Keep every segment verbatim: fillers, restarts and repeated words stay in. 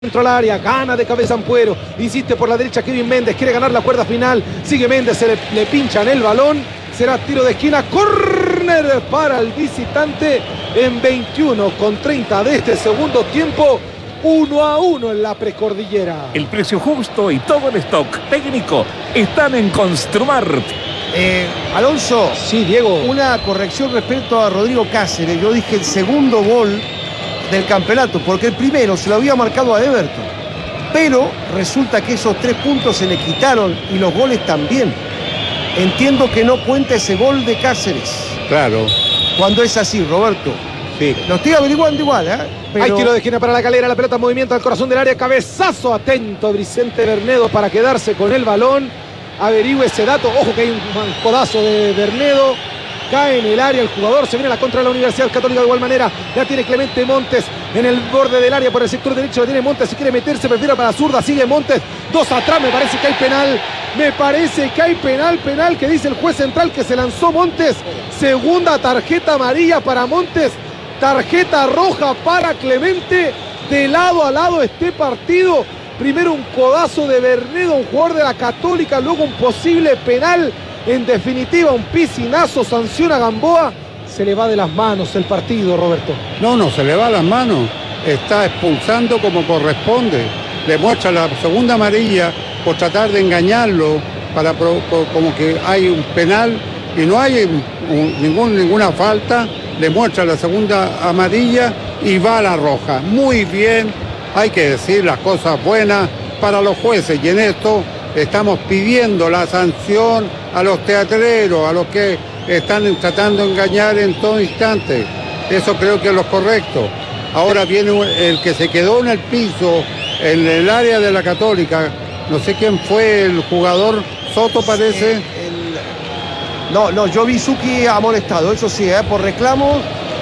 Dentro al área, gana de cabeza Ampuero, insiste por la derecha Kevin Méndez, quiere ganar la cuerda final, sigue Méndez, se le, le pinchan el balón, será tiro de esquina, córner para el visitante en veintiuno con treinta de este segundo tiempo, uno a uno en la precordillera. El precio justo y todo el stock técnico están en Construmart. Eh, Alonso, sí, Diego, una corrección respecto a Rodrigo Cáceres. Yo dije el segundo gol del campeonato, porque el primero se lo había marcado a Everton, pero resulta que esos tres puntos se le quitaron y los goles también. Entiendo que no cuenta ese gol de Cáceres. Claro. Cuando es así, Roberto. Sí. Lo estoy averiguando igual, ¿eh? Pero... Hay tiro de esquina para la Calera, la pelota en movimiento al corazón del área, cabezazo atento Vicente Bernedo para quedarse con el balón. Averigüe ese dato, ojo que hay un codazo de Bernedo. Cae en el área el jugador, se viene a la contra de la Universidad Católica de igual manera. Ya tiene Clemente Montes en el borde del área por el sector derecho. La tiene Montes, si quiere meterse, prefiere para la zurda. Sigue Montes, dos atrás, me parece que hay penal. Me parece que hay penal, penal que dice el juez central que se lanzó Montes. Segunda tarjeta amarilla para Montes. Tarjeta roja para Clemente. De lado a lado este partido. Primero un codazo de Bernedo, un jugador de la Católica. Luego un posible penal. En definitiva, un piscinazo, sanciona a Gamboa. Se le va de las manos el partido, Roberto. No, no, se le va las manos. Está expulsando como corresponde. Le muestra la segunda amarilla por tratar de engañarlo, para pro, por, como que hay un penal y no hay un, ningún, ninguna falta. Le muestra la segunda amarilla y va a la roja. Muy bien, hay que decir las cosas buenas para los jueces. Y en esto estamos pidiendo la sanción a los teatreros, a los que están tratando de engañar en todo instante. Eso creo que es lo correcto. Ahora viene el que se quedó en el piso, en el área de la Católica. No sé quién fue el jugador, Soto parece. El, el... No, no, yo vi Suki amonestado, eso sí, ¿eh? Por reclamo.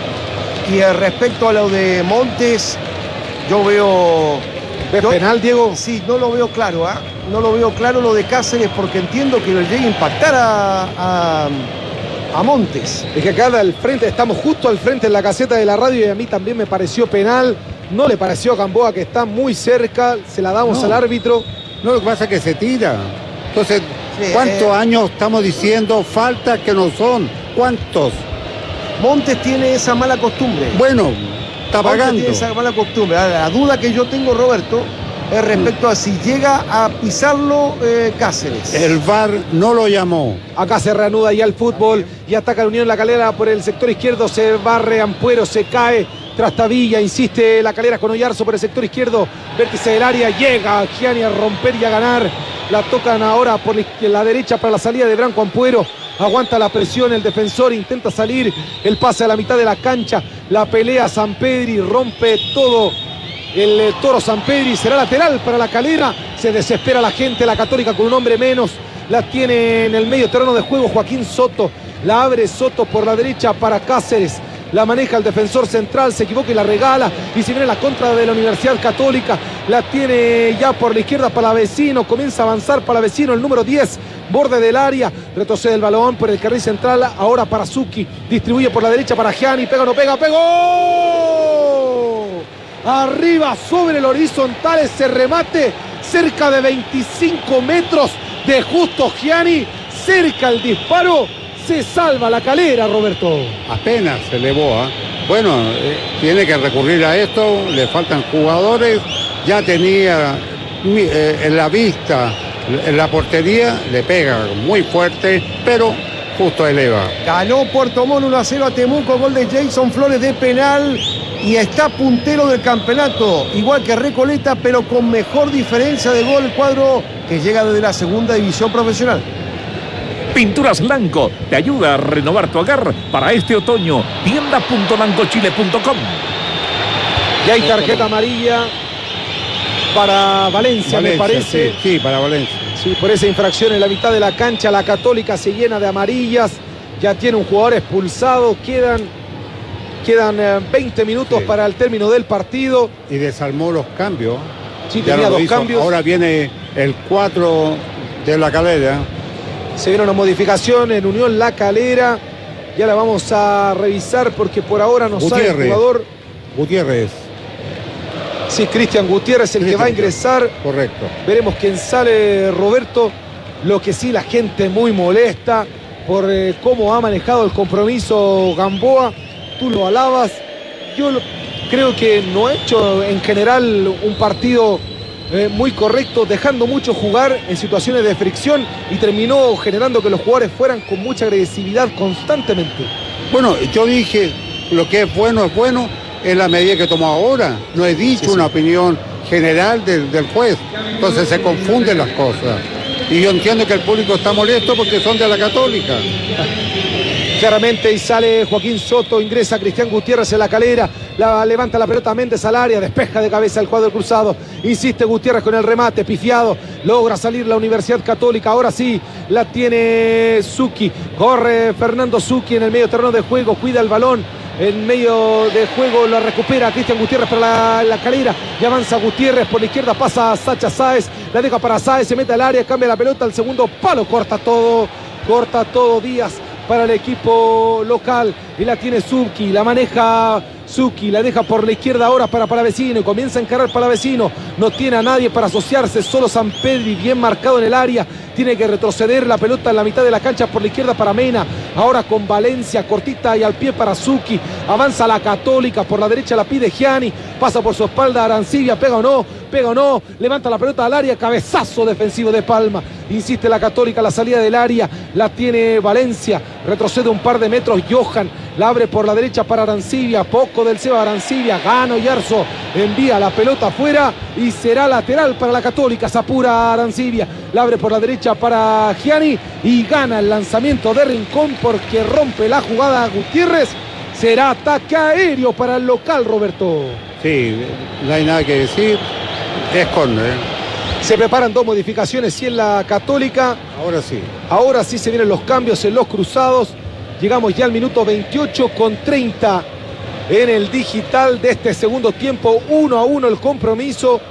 Y eh, respecto a lo de Montes, yo veo... ¿Ves penal, Diego? Sí, no lo veo claro, ¿eh? No lo veo claro lo de Cáceres porque entiendo que lo llegue a impactar a, a, a Montes. Es que acá al frente, estamos justo al frente en la caseta de la radio y a mí también me pareció penal. No le pareció a Gamboa, que está muy cerca, se la damos no, al árbitro. No, lo que pasa es que se tira. Entonces, sí, ¿cuántos eh... años estamos diciendo faltas que no son? ¿Cuántos? Montes tiene esa mala costumbre. Bueno, está pagando. Tiene esa mala costumbre. La duda que yo tengo, Roberto, es respecto a si llega a pisarlo eh, Cáceres. El V A R no lo llamó. Acá se reanuda ya el fútbol y ataca la Unión La Calera por el sector izquierdo. Se barre Ampuero, se cae Trastavilla, insiste La Calera con Oyarzo por el sector izquierdo. Vértice del área, llega Gianni a romper y a ganar. La tocan ahora por la derecha para la salida de Branco Ampuero. Aguanta la presión el defensor, intenta salir. El pase a la mitad de la cancha. La pelea Sampedri, rompe todo. El eh, Toro Sampedri será lateral para La Calera. Se desespera la gente, la Católica con un hombre menos. La tiene en el medio terreno de juego Joaquín Soto. La abre Soto por la derecha para Cáceres. La maneja el defensor central, se equivoca y la regala. Y si viene la contra de la Universidad Católica, la tiene ya por la izquierda para Vecino. Comienza a avanzar para Vecino, el número diez, borde del área. Retrocede el balón por el carril central, ahora para Zucchi. Distribuye por la derecha para Gianni. Pega o no pega, pegó. Arriba sobre el horizontal ese remate. Cerca de veinticinco metros de Justo Gianni. Cerca el disparo. Se salva La Calera, Roberto. Apenas se elevó. ¿eh? Bueno, eh, tiene que recurrir a esto, le faltan jugadores. Ya tenía eh, en la vista, en la portería, le pega muy fuerte, pero justo eleva. Ganó Puerto Montt uno a cero a Temuco, gol de Jason Flores de penal. Y está puntero del campeonato, igual que Recoleta, pero con mejor diferencia de gol el cuadro que llega desde la segunda división profesional. Pinturas Lanco te ayuda a renovar tu hogar para este otoño. tienda punto lancochile punto com. Y hay tarjeta amarilla para Valencia, Valencia me parece. Sí, sí, para Valencia. Sí, por esa infracción en la mitad de la cancha. La Católica se llena de amarillas. Ya tiene un jugador expulsado. Quedan, quedan eh, veinte minutos sí. para el término del partido. Y desarmó los cambios. Sí, ya tenía dos hizo. cambios. Ahora viene el cuatro de La Calera. Se viene una modificación en Unión La Calera. Ya la vamos a revisar porque por ahora no sabe el jugador. Gutiérrez. Sí, Cristian Gutiérrez el que va a ingresar. Correcto. Veremos quién sale, Roberto. Lo que sí, la gente muy molesta por eh, cómo ha manejado el compromiso Gamboa. Tú lo alabas. Yo lo, creo que no ha hecho en general un partido eh, muy correcto, dejando mucho jugar en situaciones de fricción y terminó generando que los jugadores fueran con mucha agresividad constantemente. Bueno, yo dije, lo que es bueno es bueno en la medida que tomó ahora. No he dicho sí, una sí. opinión general del, del juez. Entonces se confunden las cosas. Y yo entiendo que el público está molesto porque son de la Católica. Claramente, y sale Joaquín Soto, ingresa Cristian Gutiérrez en la calera, la, levanta la pelota Méndez al área, despeja de cabeza el cuadro cruzado, insiste Gutiérrez con el remate, pifiado, logra salir la Universidad Católica, ahora sí, la tiene Zucchi, corre Fernando Zucchi en el medio terreno de juego, cuida el balón, en medio de juego la recupera Cristian Gutiérrez para la, la calera y avanza Gutiérrez por la izquierda, pasa a Sacha Sáez, la deja para Sáez, se mete al área, cambia la pelota al segundo palo, corta todo, corta todo Díaz para el equipo local y la tiene Zucchi, la maneja Zucchi, la deja por la izquierda ahora para Palavecino y comienza a encarar Palavecino, no tiene a nadie para asociarse, solo Sampedri bien marcado en el área, tiene que retroceder la pelota en la mitad de la cancha por la izquierda para Mena, ahora con Valencia, cortita y al pie para Zucchi, avanza la Católica, por la derecha la pide Gianni, pasa por su espalda Arancibia, pega o no, pega o no, levanta la pelota al área, cabezazo defensivo de Palma, insiste la Católica, la salida del área, la tiene Valencia, retrocede un par de metros Johan, la abre por la derecha para Arancibia, poco del Seba Arancibia, gana Oyarzo, envía la pelota afuera y será lateral para la Católica, se apura Arancibia, la abre por la derecha para Gianni y gana el lanzamiento de Rincón porque rompe la jugada Gutiérrez, será ataque aéreo para el local, Roberto. Sí, no hay nada que decir, es córner. Se preparan dos modificaciones y en la Católica. Ahora sí. Ahora sí se vienen los cambios en los cruzados. Llegamos ya al minuto veintiocho con treinta en el digital de este segundo tiempo. uno a uno el compromiso.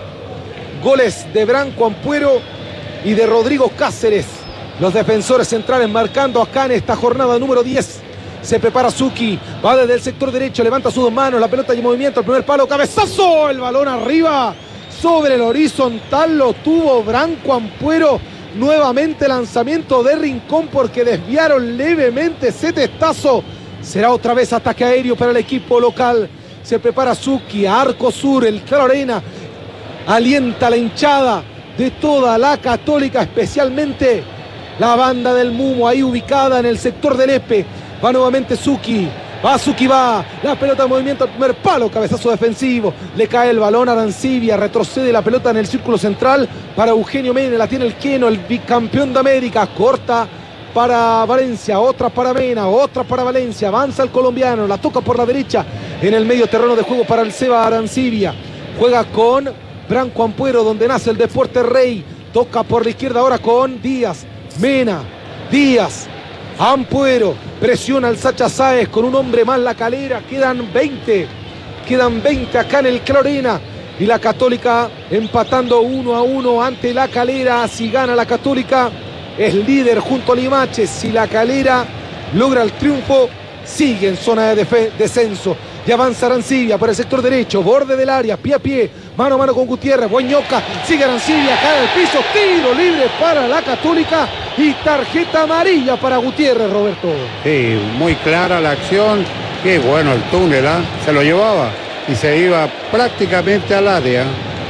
Goles de Branco Ampuero y de Rodrigo Cáceres. Los defensores centrales marcando acá en esta jornada número diez. Se prepara Zucchi, va desde el sector derecho, levanta sus dos manos, la pelota de movimiento, el primer palo, cabezazo, el balón arriba. Sobre el horizontal lo tuvo Branco Ampuero. Nuevamente lanzamiento de Rincón porque desviaron levemente ese testazo. Será otra vez ataque aéreo para el equipo local. Se prepara Zucchi, arco sur, el Clarena. Alienta la hinchada de toda la Católica, especialmente la banda del Mumo ahí ubicada en el sector del Epe. Va nuevamente Zucchi. Va Zucchi, va, la pelota de movimiento al primer palo, cabezazo defensivo, le cae el balón a Arancibia, retrocede la pelota en el círculo central para Eugenio Mena, la tiene el Queno, el bicampeón de América, corta para Valencia, otra para Mena, otra para Valencia, avanza el colombiano, la toca por la derecha en el medio terreno de juego para el Seba Arancibia, juega con Branco Ampuero donde nace el Deporte Rey, toca por la izquierda ahora con Díaz, Mena, Díaz, Ampuero, presiona al Sacha Sáez con un hombre más la calera, quedan veinte, quedan veinte acá en el Clarena y la Católica empatando uno a uno ante la Calera. Si gana la Católica es líder junto a Limache, si la Calera logra el triunfo sigue en zona de descenso. Y avanza Arancibia por el sector derecho, borde del área, pie a pie, mano a mano con Gutiérrez, Bueñoca, sigue Arancibia, cae al piso, tiro libre para la Católica y tarjeta amarilla para Gutiérrez, Roberto. Sí, muy clara la acción, qué bueno el túnel, ¿eh? Se lo llevaba y se iba prácticamente al área.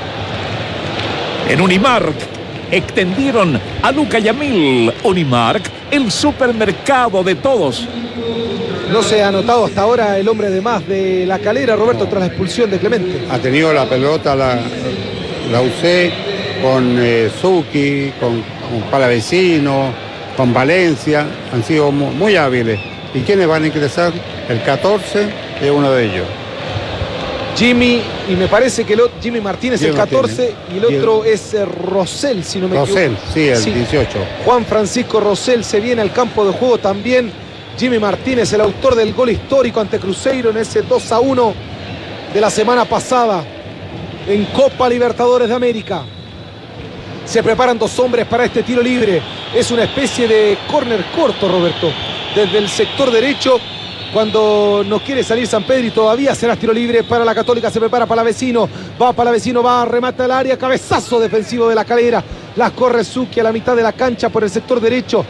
En Unimark extendieron a Luca Yamil. Unimark, el supermercado de todos. No se ha anotado hasta ahora el hombre de más de la Calera, Roberto, no. Tras la expulsión de Clemente. Ha tenido la pelota la, la U C con eh, Zucchi, con, con Palavecino, con Valencia. Han sido muy, muy hábiles. ¿Y quiénes van a ingresar? El catorce es uno de ellos. Jimmy, y me parece que el otro, Jimmy Martínez, Jimmy el catorce, Martínez. Y el otro y el... es eh, Rosell, si no me Rosell, equivoco. sí, el sí. dieciocho. Juan Francisco Rosell se viene al campo de juego también. Jimmy Martínez, el autor del gol histórico ante Cruzeiro en ese dos a uno de la semana pasada en Copa Libertadores de América. Se preparan dos hombres para este tiro libre. Es una especie de córner corto, Roberto. Desde el sector derecho cuando nos quiere salir San Pedro y todavía será tiro libre para la Católica. Se prepara Palavecino, va Palavecino, va, remata el área, cabezazo defensivo de la Calera, la corre Zucchi a la mitad de la cancha por el sector derecho,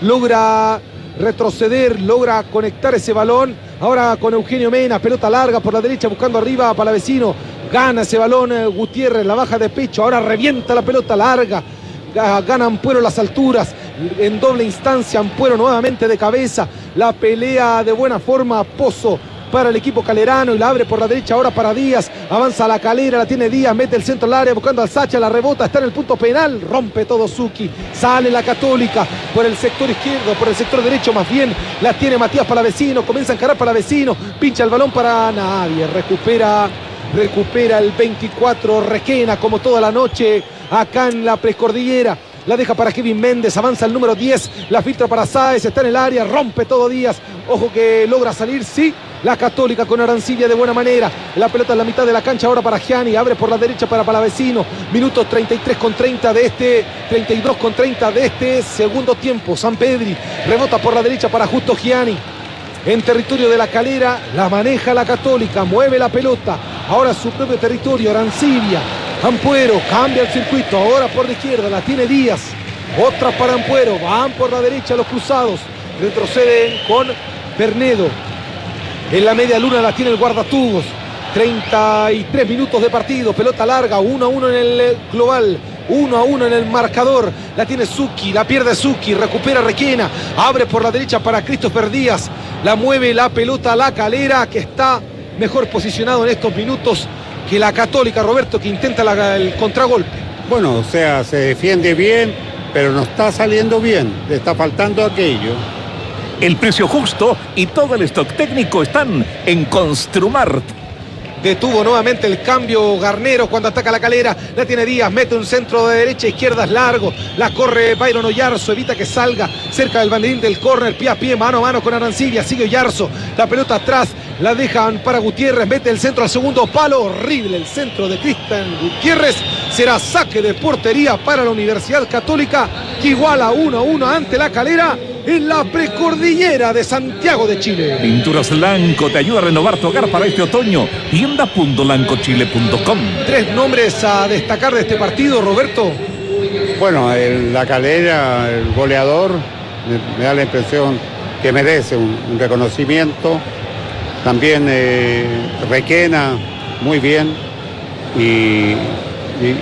logra retroceder, logra conectar ese balón, ahora con Eugenio Mena, pelota larga por la derecha buscando arriba a Palavecino, gana ese balón eh, Gutiérrez, la baja de pecho, ahora revienta la pelota larga, gana Ampuero las alturas, en doble instancia Ampuero nuevamente de cabeza, la pelea de buena forma Pozo para el equipo calerano y la abre por la derecha ahora para Díaz, avanza la Calera, la tiene Díaz, mete el centro al área buscando al Sacha, la rebota, está en el punto penal, rompe todo Zucchi, sale la Católica por el sector izquierdo, por el sector derecho más bien, la tiene Matías Palavecino, comienza a encarar Palavecino, pincha el balón para nadie, recupera, recupera el veinticuatro Requena como toda la noche acá en la Precordillera. La deja para Kevin Méndez, avanza el número diez, la filtra para Sáez, está en el área, rompe todo Díaz, ojo que logra salir, sí, la Católica con Arancibia de buena manera, la pelota en la mitad de la cancha ahora para Gianni, abre por la derecha para Palavecino, minuto treinta y tres con treinta de este, treinta y dos con treinta de este segundo tiempo, San Pedri, rebota por la derecha para Justo Gianni, en territorio de la Calera, la maneja la Católica, mueve la pelota, ahora su propio territorio, Arancibia, Ampuero, cambia el circuito, ahora por la izquierda, la tiene Díaz, otra para Ampuero, van por la derecha los cruzados, retroceden con Pernedo, en la media luna la tiene el guardatubos, treinta y tres minutos de partido, pelota larga, uno a uno en el global, uno a uno en el marcador, la tiene Zucchi, la pierde Zucchi, recupera Requena, abre por la derecha para Christopher Díaz, la mueve la pelota a la Calera, que está mejor posicionado en estos minutos que la Católica, Roberto, que intenta la, el contragolpe. Bueno, o sea, se defiende bien, pero no está saliendo bien, le está faltando aquello. El precio justo y todo el stock técnico están en Construmart. Detuvo nuevamente el cambio Garnero cuando ataca la Calera, la tiene Díaz, mete un centro de derecha a izquierda, es largo, la corre Byron Oyarzo, evita que salga cerca del banderín del córner, pie a pie, mano a mano con Arancibia, sigue Oyarzo, la pelota atrás, la dejan para Gutiérrez, mete el centro al segundo palo, horrible el centro de Cristian Gutiérrez, será saque de portería para la Universidad Católica, que iguala uno a uno ante la Calera en la Precordillera de Santiago de Chile. Pinturas Lanco te ayuda a renovar tu hogar para este otoño. tienda punto lanco chile punto com. Tres nombres a destacar de este partido, Roberto. Bueno, el, la Calera, el goleador, me, me da la impresión que merece un, un reconocimiento. También eh, Requena, muy bien. Y, y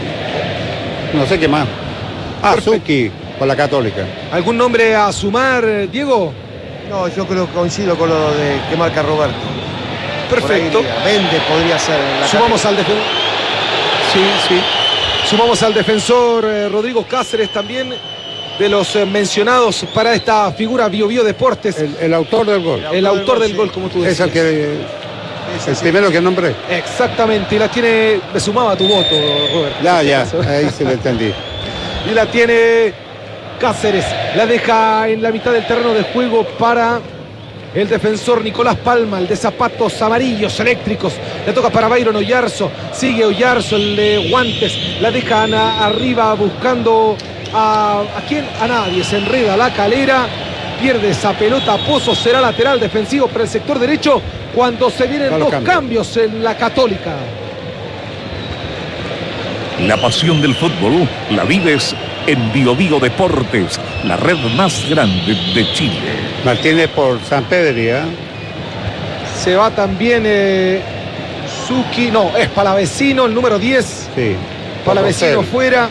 no sé qué más. Ah, Zucchi, con la Católica. ¿Algún nombre a sumar, Diego? No, yo creo que coincido con lo de que marca Roberto. Perfecto. Vende podría ser. La Sumamos al defensor. Sí, sí. Sumamos al defensor eh, Rodrigo Cáceres también, de los eh, mencionados para esta figura Bio Bio Deportes. El, el autor del gol. El, el autor del gol, sí, como tú decías. Es el que Ese, el sí. primero que nombré. Exactamente. Y la tiene. Me sumaba tu voto, Roberto. Ya, ya. Ahí se lo entendí. Y la tiene Cáceres. La deja en la mitad del terreno de juego para el defensor Nicolás Palma, el de zapatos amarillos eléctricos. Le toca para Byron Oyarzo. Sigue Oyarzo, el de guantes. La dejan a, arriba buscando a, ¿a quién? A nadie. Se enreda la Calera. Pierde esa pelota. Pozo será lateral defensivo para el sector derecho cuando se vienen No dos cambios. cambios en la Católica. La pasión del fútbol la vives en Bio Bio Deportes, la red más grande de Chile. Martínez por San Pedri, ¿eh? Se va también eh, Zucchi. No, es Palavecino, el número diez. Sí. Palavecino Rosell. fuera.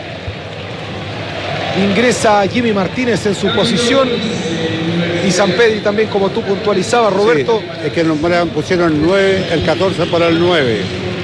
Ingresa Jimmy Martínez en su posición. Y San Pedri también, como tú puntualizabas, Roberto. Sí, es que nos pusieron el nueve, el catorce para el nueve.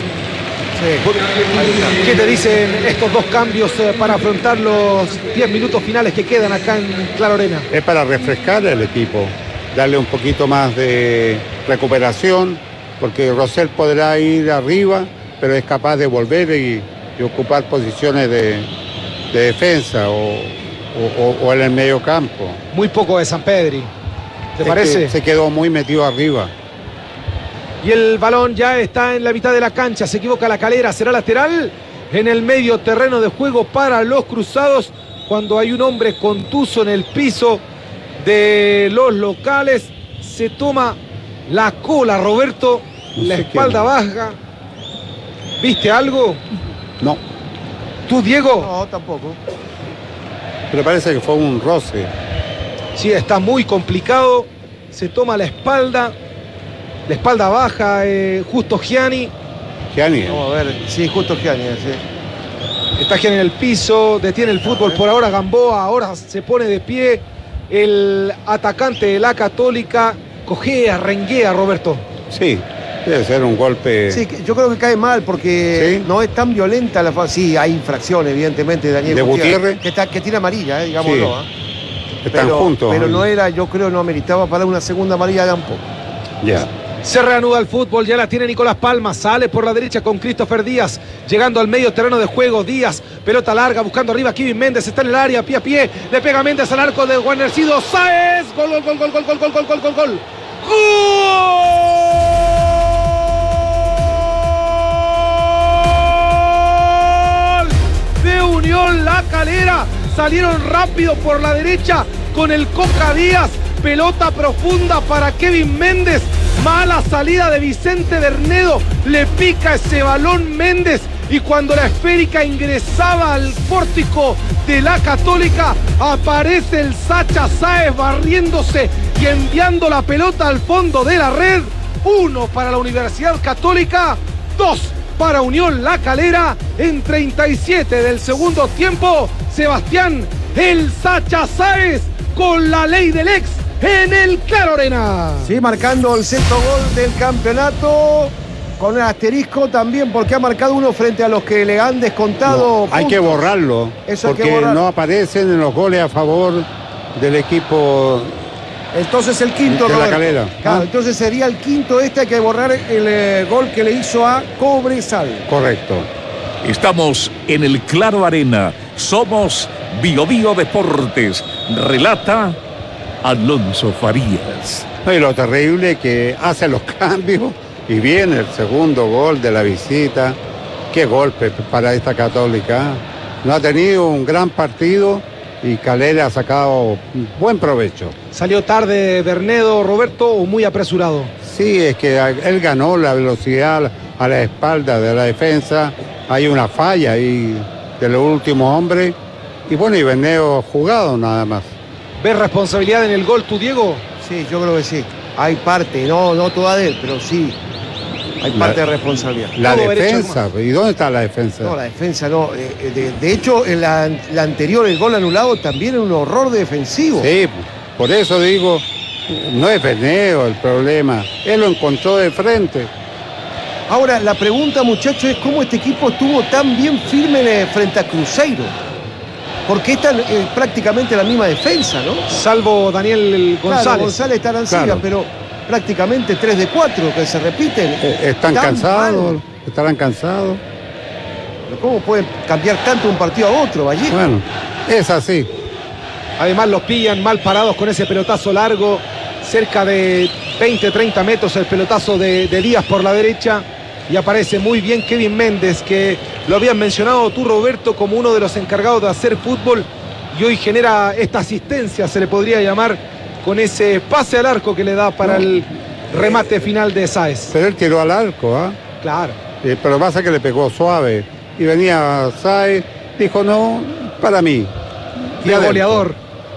¿Qué te dicen estos dos cambios eh, para afrontar los diez minutos finales que quedan acá en Claro Arena? Es para refrescar el equipo, darle un poquito más de recuperación, porque Rosell podrá ir arriba, pero es capaz de volver y, y ocupar posiciones de, de defensa o, o, o en el medio campo. Muy poco de San Pedri. ¿Te Es parece? que se quedó muy metido arriba. Y el balón ya está en la mitad de la cancha. Se equivoca la Calera. Será lateral en el medio terreno de juego para los cruzados. Cuando hay un hombre contuso en el piso de los locales, se toma la cola, Roberto, No la sé espalda baja. ¿Viste algo? No, ¿Tú, Diego? No, tampoco. pero parece que fue un roce. Sí, está muy complicado. Se toma la espalda. La espalda baja, eh, justo Gianni. Gianni, Vamos a ver. Sí, justo Gianni, sí. Está Gianni en el piso. Detiene el fútbol por ahora Gamboa. Ahora se pone de pie. El atacante de la Católica cojea, renguea, Roberto. sí, debe ser un golpe. Sí, que yo creo que cae mal porque ¿Sí? no es tan violenta la falta. Sí, hay infracciones, evidentemente, Daniel ¿De Gutiérrez? Que, está, que tiene amarilla, eh, digámoslo. Sí. ¿eh? Están pero, juntos. Pero ¿eh? no era, yo creo, no ameritaba para una segunda amarilla tampoco. Ya. Se reanuda el fútbol, ya la tiene Nicolás Palma, sale por la derecha con Christopher Díaz, llegando al medio terreno de juego, Díaz, pelota larga, buscando arriba, Kevin Méndez está en el área, pie a pie, le pega Méndez al arco de Guarnercido, Sáez, gol, gol, gol, gol, gol, gol, gol, gol, gol, gol, gol, gol de Unión La Calera, salieron rápido por la derecha con el Coca Díaz, pelota profunda para Kevin Méndez, mala salida de Vicente Bernedo, le pica ese balón Méndez y cuando la esférica ingresaba al pórtico de la Católica aparece el Sacha Sáez barriéndose y enviando la pelota al fondo de la red. Uno para la Universidad Católica, dos para Unión La Calera. En treinta y siete del segundo tiempo, Sebastián el Sacha Sáez con la ley del ex en el Claro Arena. Sí, marcando el sexto gol del campeonato, con el asterisco también porque ha marcado uno frente a los que le han descontado. No, hay que puntos. borrarlo, Eso hay que porque borrar. no aparecen en los goles a favor del equipo. Entonces el quinto, De La Roberto. Calera. Claro, Ah. entonces sería el quinto este, hay que borrar el eh, gol que le hizo a Cobresal. Correcto. Estamos en el Claro Arena. Somos Bio Bio Deportes. Relata Alonso Farías. No, y lo terrible que hace los cambios y viene el segundo gol de la visita. Qué golpe para esta Católica. No ha tenido un gran partido y Calera ha sacado buen provecho. Salió tarde Bernedo, Roberto, o muy apresurado. Sí, es que él ganó la velocidad a la espalda de la defensa. Hay una falla ahí de los últimos hombres. Y bueno, y Bernedo jugado nada más. ¿Ves responsabilidad en el gol tú, Diego? Sí, yo creo que sí. Hay parte, no, no toda de él, pero sí. Hay La- parte de responsabilidad. La Todo derecho, defensa, ¿y dónde está la defensa? No, la defensa no. eh, De, de hecho, en la, la anterior, el gol anulado, también era un horror defensivo. Sí, por eso digo, no es Bernedo el problema. Él lo encontró de frente. Ahora, la pregunta, muchachos, es cómo este equipo estuvo tan bien firme eh, frente a Cruzeiro. Porque esta es eh, prácticamente la misma defensa, ¿no? Salvo Daniel González. Claro, González está Arancibia, Claro. pero prácticamente tres de cuatro que se repiten. Eh, Están Tan cansados, mal. estarán cansados. Pero ¿cómo puede cambiar tanto de un partido a otro, Vallejo? Bueno, es así. Además los pillan mal parados con ese pelotazo largo, cerca de veinte, treinta metros el pelotazo de, de Díaz por la derecha. Y aparece muy bien Kevin Méndez, que lo habías mencionado tú, Roberto, como uno de los encargados de hacer fútbol. Y hoy genera esta asistencia, se le podría llamar, con ese pase al arco que le da para No. el remate final de Sáez. Pero él tiró al arco, ¿ah? Claro. Eh, pero pasa que le pegó suave. Y venía Sáez, dijo no, para mí. Y el adentro. goleador.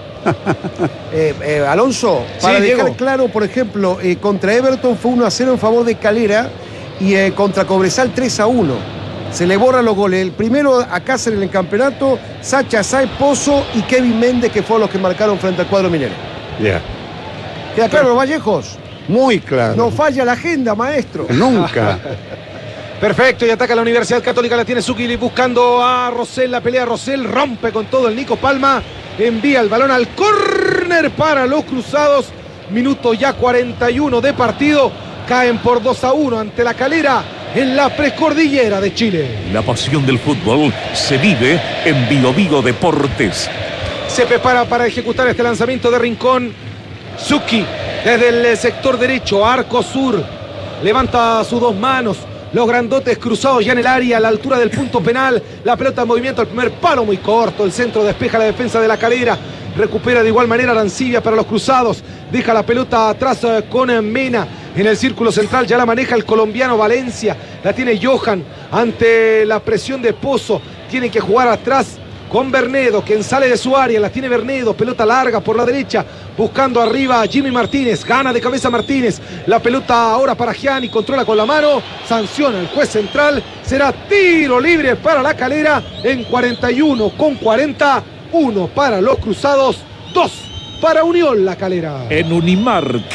Eh, eh, Alonso, para Sí, dejar Diego. claro, por ejemplo, eh, contra Everton fue uno a cero en favor de Calera y eh, contra Cobresal tres a uno. Se le borran los goles. El primero a Cáceres en el campeonato, Sacha Sáez, Pozo y Kevin Méndez, que fueron los que marcaron frente al cuadro minero. Ya. ¿Queda claro, Vallejos? Muy claro. No falla la agenda, maestro. Nunca. Perfecto, y ataca la Universidad Católica, la tiene Zúquili buscando a Rosell, la pelea Rosell, rompe con todo el Nico Palma, envía el balón al córner para los Cruzados, minuto ya cuarenta y uno de partido, caen por dos a uno ante la Calera en la precordillera de Chile. La pasión del fútbol se vive en Bio Bio Deportes. Se prepara para ejecutar este lanzamiento de Rincón, Zucchi desde el sector derecho, arco sur, levanta sus dos manos, los grandotes cruzados ya en el área, a la altura del punto penal, la pelota en movimiento, el primer palo muy corto, el centro despeja la defensa de la Calera, recupera de igual manera Arancibia para los Cruzados, deja la pelota atrás con Mena, En el círculo central ya la maneja el colombiano Valencia. La tiene Johan ante la presión de Pozo. Tiene que jugar atrás con Bernedo, quien sale de su área. La tiene Bernedo, pelota larga por la derecha, buscando arriba a Jimmy Martínez. Gana de cabeza Martínez. La pelota ahora para Gianni, controla con la mano. Sanciona el juez central. Será tiro libre para La Calera en cuarenta y uno con cuarenta. Uno para los Cruzados, dos para Unión La Calera. En Unimark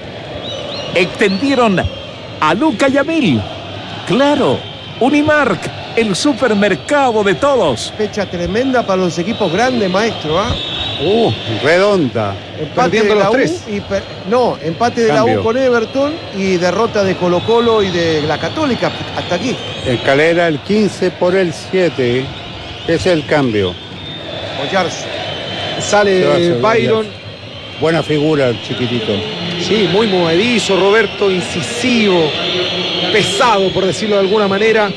extendieron a Luca Yamil. Claro, Unimark, el supermercado de todos. Fecha tremenda para los equipos grandes, maestro. ¿ah? Uh, redonda. Empate Perdiendo de la los U tres. y per... No, empate de Cambio. la U con Everton y derrota de Colo Colo y de la Católica. Hasta aquí. El Calera el quince por el siete. Es el cambio. Oyarzo. Sale Sebastián Byron. Buena figura el chiquitito. Sí, muy movedizo, Roberto, incisivo, pesado, por decirlo de alguna manera,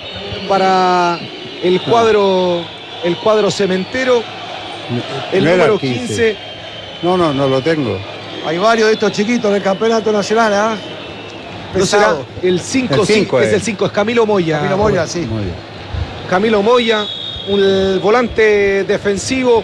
para el cuadro, el cuadro cementero. El No era número el quince. quince. No, no, no lo tengo. Hay varios de estos chiquitos en el campeonato nacional. ¿ah? ¿No será Pesado. el cinco? El cinco es es. el cinco, es Camilo Moya. Camilo Moya, sí. Muy bien. Camilo Moya, un volante defensivo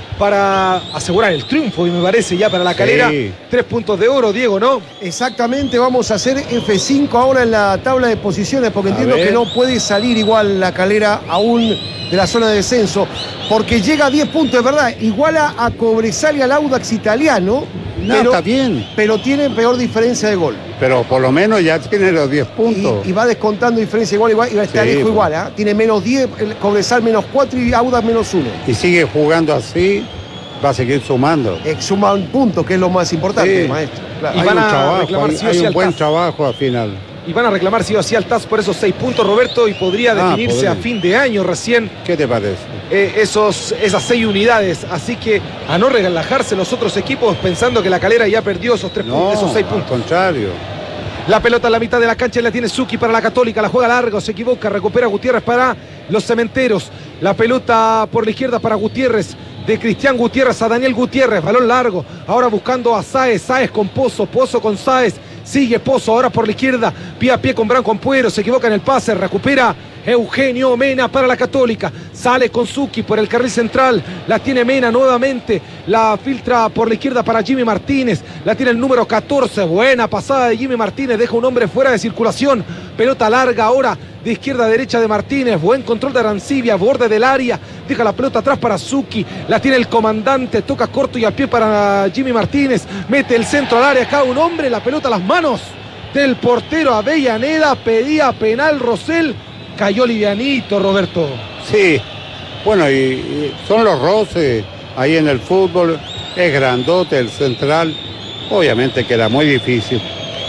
para asegurar el triunfo, y me parece ya para La Calera. Sí. Tres puntos de oro, Diego, ¿no? Exactamente, vamos a hacer F cinco ahora en la tabla de posiciones, porque A entiendo ver. que no puede salir igual La Calera aún de la zona de descenso, porque llega a diez puntos, es verdad, iguala a Cobresal y al Audax italiano, No, pero, está bien. pero tiene peor diferencia de gol. Pero por lo menos ya tiene los diez puntos. Y, y va descontando diferencia igual, igual y va a estar Sí, lejos pues. igual, ¿ah? Tiene menos diez, el Cobresal menos cuatro y Audax menos uno. Y sigue jugando así, va a seguir sumando. Eh, suma un punto, que es lo más importante, Sí. maestro. Claro. Y Hay van un a trabajo, reclamar hay, sí o hay sí un al buen T A S. trabajo al final. Y van a reclamar sí o sí al T A S por esos seis puntos, Roberto, y podría Ah, definirse podría. a fin de año recién ¿Qué te parece? eh, esos, esas seis unidades. Así que a no relajarse los otros equipos pensando que La Calera ya perdió esos tres No, puntos, esos seis al puntos. contrario. La pelota en la mitad de la cancha la tiene Suki para la Católica, la juega largo, se equivoca, recupera Gutiérrez para los Cementeros. La pelota por la izquierda para Gutiérrez, de Cristian Gutiérrez a Daniel Gutiérrez, balón largo, ahora buscando a Sáez, Sáez con Pozo, Pozo con Sáez, sigue Pozo ahora por la izquierda, pie a pie con Branco Ampuero, se equivoca en el pase, recupera Eugenio Mena para la Católica, sale con Suki por el carril central, la tiene Mena nuevamente, la filtra por la izquierda para Jimmy Martínez, la tiene el número catorce, buena pasada de Jimmy Martínez, deja un hombre fuera de circulación, pelota larga ahora de izquierda a derecha de Martínez, buen control de Arancibia, borde del área, deja la pelota atrás para Suki, la tiene el comandante, toca corto y a pie para Jimmy Martínez, mete el centro al área, acá un hombre, la pelota a las manos del portero Avellaneda, pedía penal Rosell, cayó livianito, Roberto. Sí, bueno, y, y son los roces ahí en el fútbol. Es grandote el central. Obviamente que era muy difícil.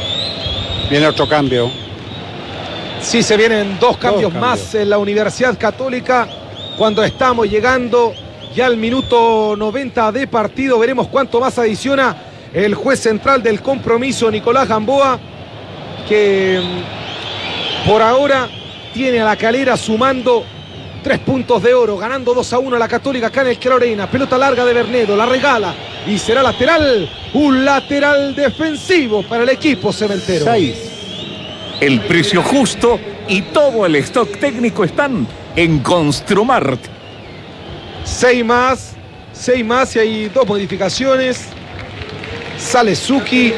Viene otro cambio. Sí, se vienen dos cambios, cambios. más en la Universidad Católica cuando estamos llegando ya al minuto noventa de partido. Veremos cuánto más adiciona el juez central del compromiso, Nicolás Gamboa, que mm, por ahora tiene a La Calera sumando tres puntos de oro, ganando dos a uno a la Católica acá en el Arena. Pelota larga de Bernedo, la regala y será lateral, un lateral defensivo para el equipo cementero. Seis. El precio justo y todo el stock técnico están en Construmart. Seis más, seis más y hay dos modificaciones. Sale Suki.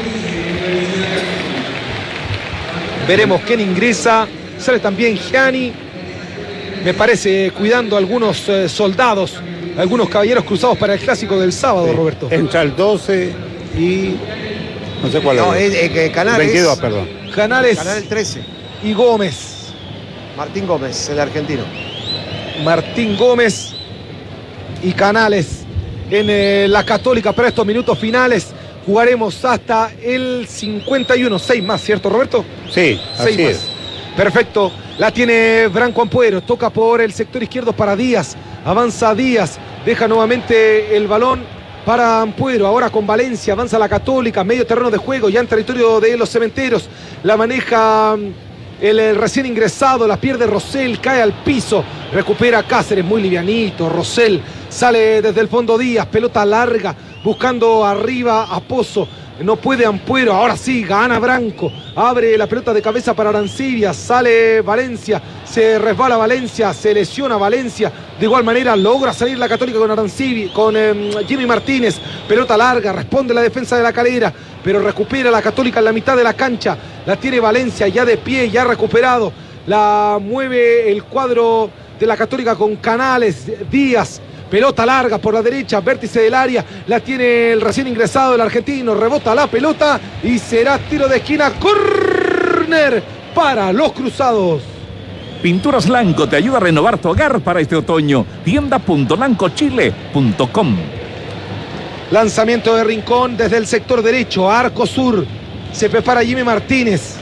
Veremos quién ingresa. Sale también Gianni. Me parece cuidando a algunos eh, soldados, algunos caballeros cruzados para el clásico del sábado, Sí. Roberto. Entra el doce y... No sé cuál No, es. es, es que Canales. veintidós, perdón. Canales Canal trece. y Gómez. Martín Gómez, el argentino. Martín Gómez y Canales en eh, la Católica para estos minutos finales. Jugaremos hasta el cincuenta y uno, seis más, ¿cierto, Roberto? Sí, Seis así más. es. Perfecto. La tiene Branco Ampuero. Toca por el sector izquierdo para Díaz. Avanza Díaz. Deja nuevamente el balón para Ampuero. Ahora con Valencia. Avanza la Católica. Medio terreno de juego. Ya en territorio de los Cementeros. La maneja el, el recién ingresado. La pierde Rosell. Cae al piso. Recupera Cáceres. Muy livianito. Rosell. Sale desde el fondo Díaz. Pelota larga. Buscando arriba a Pozo. No puede Ampuero, ahora sí, gana Branco. Abre la pelota de cabeza para Arancibia. Sale Valencia, se resbala Valencia, se lesiona Valencia. De igual manera logra salir la Católica con Arancibia, con eh, Jimmy Martínez. Pelota larga, responde la defensa de La Calera, pero recupera la Católica en la mitad de la cancha. La tiene Valencia ya de pie, ya recuperado. La mueve el cuadro de la Católica con Canales, Díaz. Pelota larga por la derecha, vértice del área, la tiene el recién ingresado el argentino, rebota la pelota y será tiro de esquina, córner para los cruzados. Pinturas Lanco te ayuda a renovar tu hogar para este otoño. tienda punto lanco chile punto com. Lanzamiento de Rincón desde el sector derecho, arco sur, se prepara Jimmy Martínez.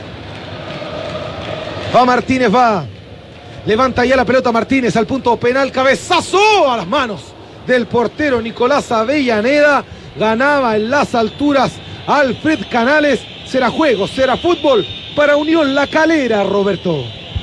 Va Martínez, va. Levanta ya la pelota Martínez al punto penal. Cabezazo a las manos del portero Nicolás Avellaneda. Ganaba en las alturas Alfred Canales. Será juego, será fútbol para Unión La Calera, Roberto.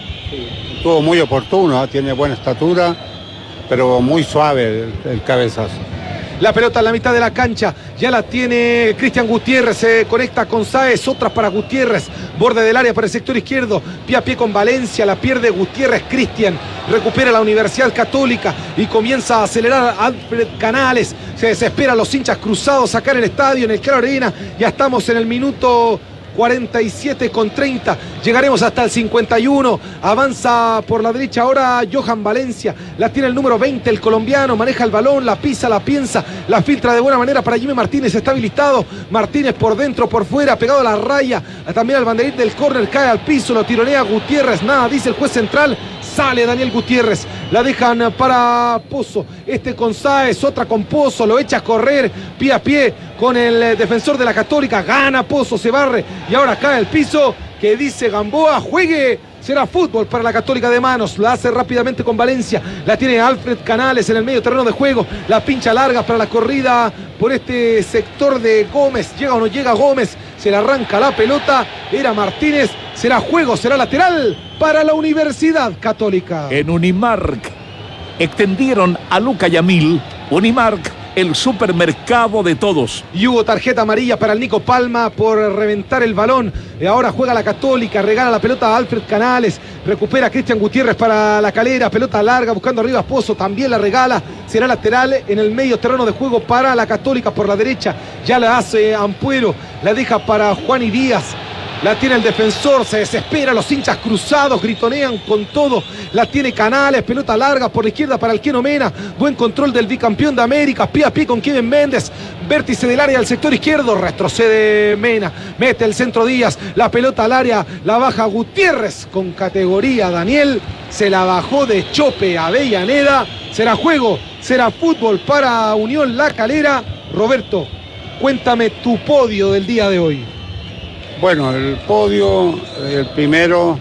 Estuvo muy oportuno, ¿eh? Tiene buena estatura, pero muy suave el, el cabezazo. La pelota en la mitad de la cancha, ya la tiene Cristian Gutiérrez, se conecta con Sáez, otras para Gutiérrez, borde del área para el sector izquierdo, pie a pie con Valencia, la pierde Gutiérrez, Cristian, recupera la Universidad Católica y comienza a acelerar Alfred Canales, se desespera los hinchas cruzados acá en el estadio, en el Claro Arena, ya estamos en el minuto cuarenta y siete con treinta, llegaremos hasta el cincuenta y uno, avanza por la derecha ahora Johan Valencia, la tiene el número veinte, el colombiano, maneja el balón, la pisa, la piensa, la filtra de buena manera para Jimmy Martínez, está habilitado, Martínez por dentro, por fuera, pegado a la raya, también al banderín del córner, cae al piso, lo tironea Gutiérrez, nada, dice el juez central, sale Daniel Gutiérrez, la dejan para Pozo, este con Sáez, otra con Pozo, lo echa a correr, pie a pie con el defensor de la Católica, gana Pozo, se barre y ahora cae al piso, que dice Gamboa, juegue, será fútbol para la Católica de manos, la hace rápidamente con Valencia, la tiene Alfred Canales en el medio terreno de juego, la pincha larga para la corrida por este sector de Gómez, llega o no llega Gómez, se le arranca la pelota, era Martínez, será juego, será lateral para la Universidad Católica. En Unimark extendieron a Luca Yamil. Unimark, el supermercado de todos. Y hubo tarjeta amarilla para el Nico Palma por reventar el balón. Y ahora juega la Católica, regala la pelota a Alfred Canales, recupera a Cristian Gutiérrez para La Calera, pelota larga buscando arriba a Pozo, también la regala, será lateral en el medio terreno de juego para la Católica por la derecha, ya la hace Ampuero, la deja para Juan y Díaz. La tiene el defensor, se desespera, los hinchas cruzados gritonean con todo. La tiene Canales, pelota larga por la izquierda para el Queno Mena. Buen control del bicampeón de América, pie a pie con Kevin Méndez. Vértice del área al sector izquierdo, retrocede Mena. Mete el centro Díaz, la pelota al área, la baja Gutiérrez con categoría Daniel. Se la bajó de chope a Avellaneda. Será juego, será fútbol para Unión La Calera. Roberto, cuéntame tu podio del día de hoy. Bueno, el podio, el primero.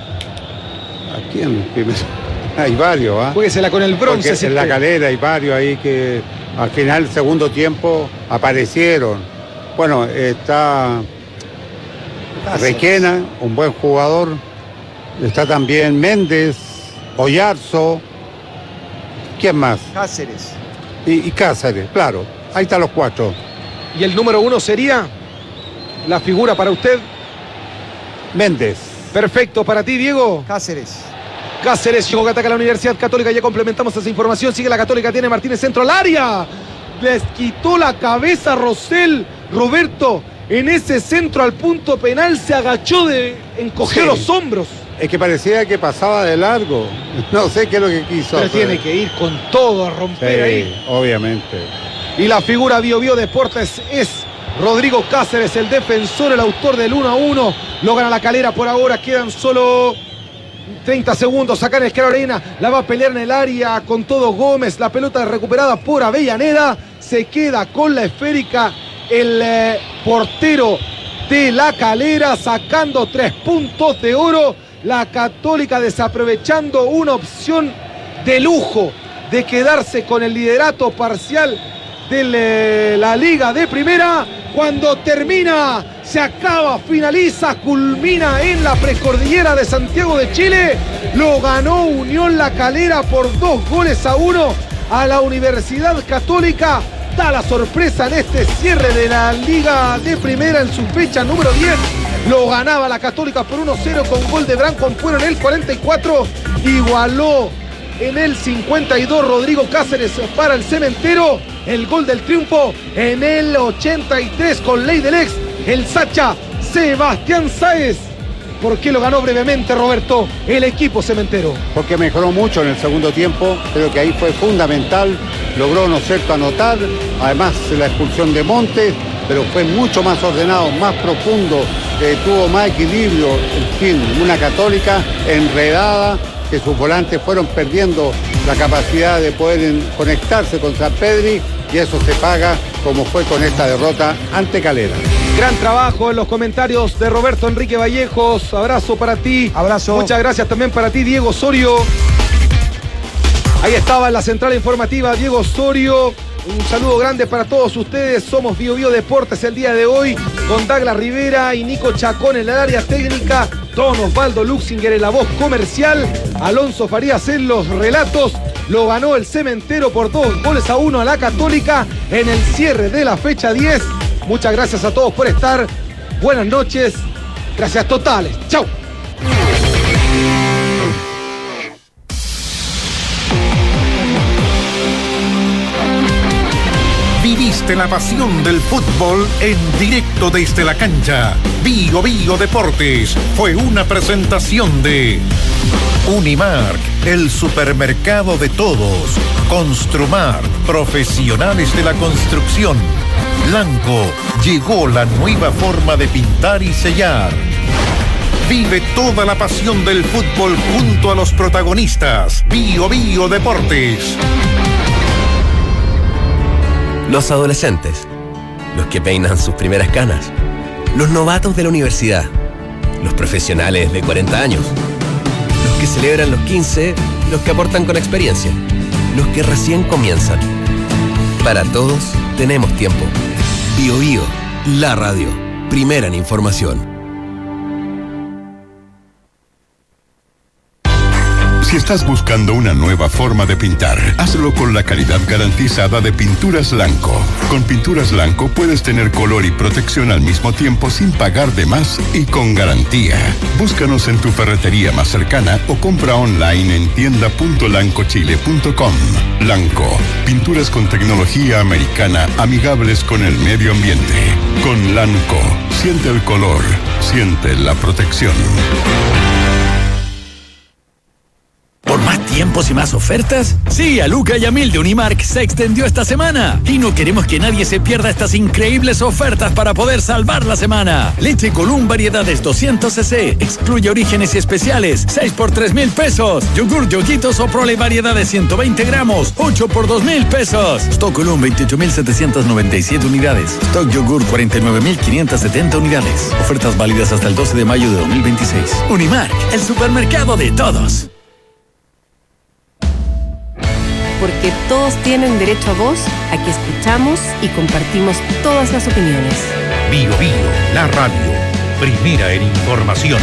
¿A quién? El primero? Hay varios, ¿ah? ¿eh? Jueguesela con el bronce. Porque en La Calera hay varios ahí que al final, segundo tiempo, aparecieron. Bueno, está Requena, un buen jugador. Está también Méndez, Oyarzo. ¿Quién más? Cáceres. Y, y Cáceres, claro. Ahí están los cuatro. ¿Y el número uno sería la figura para usted? Méndez. Perfecto, para ti, Diego. Cáceres. Cáceres llegó que ataca a la Universidad Católica, ya complementamos esa información, sigue la Católica, tiene Martínez centro al área, les quitó la cabeza Rosell, Roberto, en ese centro al punto penal se agachó, de encogió sí. los hombros. Es que parecía que pasaba de largo, no sé qué es lo que quiso. Pero tiene que ir con todo a romper sí, ahí. Obviamente. Y la figura Bio Bio Deportes es Rodrigo Cáceres, el defensor, el autor del uno a uno, lo gana La Calera por ahora, quedan solo treinta segundos acá en el Claro Arena, la va a pelear en el área con todo Gómez, la pelota recuperada por Avellaneda, se queda con la esférica el eh, portero de La Calera sacando tres puntos de oro, la Católica desaprovechando una opción de lujo de quedarse con el liderato parcial de eh, la Liga de Primera. Cuando termina, se acaba, finaliza, culmina en la precordillera de Santiago de Chile. Lo ganó Unión La Calera por dos goles a uno a la Universidad Católica. da la sorpresa en este cierre de la Liga de Primera en su fecha número diez. Lo ganaba la Católica por uno cero con gol de Branco Ampuero en el cuarenta y cuatro. Igualó en el cincuenta y dos Rodrigo Cáceres para el Cementero. El gol del triunfo en el ochenta y tres con ley del ex. El Sacha Sebastián Sáez. ¿Por qué lo ganó brevemente, Roberto, el equipo cementero? Porque mejoró mucho en el segundo tiempo, creo que ahí fue fundamental, logró, ¿no es cierto?, anotar, además la expulsión de Montes, pero fue mucho más ordenado, más profundo, eh, tuvo más equilibrio, en fin, una Católica enredada, que sus volantes fueron perdiendo la capacidad de poder en, conectarse con San Pedri, y eso se paga como fue con esta derrota ante Calera. Gran trabajo en los comentarios de Roberto Enrique Vallejos. Abrazo para ti. Abrazo. Muchas gracias también para ti, Diego Osorio. Ahí estaba en la central informativa Diego Osorio. Un saludo grande para todos ustedes. Somos Bio Bio Deportes el día de hoy con Douglas Rivera y Nico Chacón en el área técnica. Don Osvaldo Luxinger en la voz comercial. Alonso Farías en los relatos. Lo ganó el Cementero por dos goles a uno a la Católica en el cierre de la fecha diez. Muchas gracias a todos por estar. Buenas noches. Gracias totales. Chau. Viviste la pasión del fútbol en directo desde la cancha. Bio Bio Deportes fue una presentación de Unimark, el supermercado de todos. Construmart, profesionales de la construcción. Blanco, llegó la nueva forma de pintar y sellar. Vive toda la pasión del fútbol junto a los protagonistas. Bio Bio Deportes. Los adolescentes, los que peinan sus primeras canas, los novatos de la universidad, los profesionales de cuarenta años, los que celebran los quince, los que aportan con experiencia, los que recién comienzan. Para todos tenemos tiempo. Bio Bio, la radio, primera en información. Si estás buscando una nueva forma de pintar, hazlo con la calidad garantizada de Pinturas Lanco. Con Pinturas Lanco puedes tener color y protección al mismo tiempo sin pagar de más y con garantía. Búscanos en tu ferretería más cercana o compra online en tienda punto lanco chile punto com. Lanco, pinturas con tecnología americana amigables con el medio ambiente. Con Lanco, siente el color, siente la protección. ¿Por más tiempos y más ofertas? Sí, a Luca y a Mil de Unimark se extendió esta semana. Y no queremos que nadie se pierda estas increíbles ofertas para poder salvar la semana. Leche Column variedades doscientos centilitros. Excluye orígenes y especiales. seis por tres mil pesos. Yogur Yoguitos o Prole variedades ciento veinte gramos. ocho por dos mil pesos. Stock Column veintiocho mil setecientos noventa y siete unidades. Stock Yogur cuarenta y nueve mil quinientos setenta unidades. Ofertas válidas hasta el doce de mayo de dos mil veintiséis. Unimark, el supermercado de todos. Porque todos tienen derecho a voz, aquí escuchamos y compartimos todas las opiniones. Bio Bio, la radio, primera en información.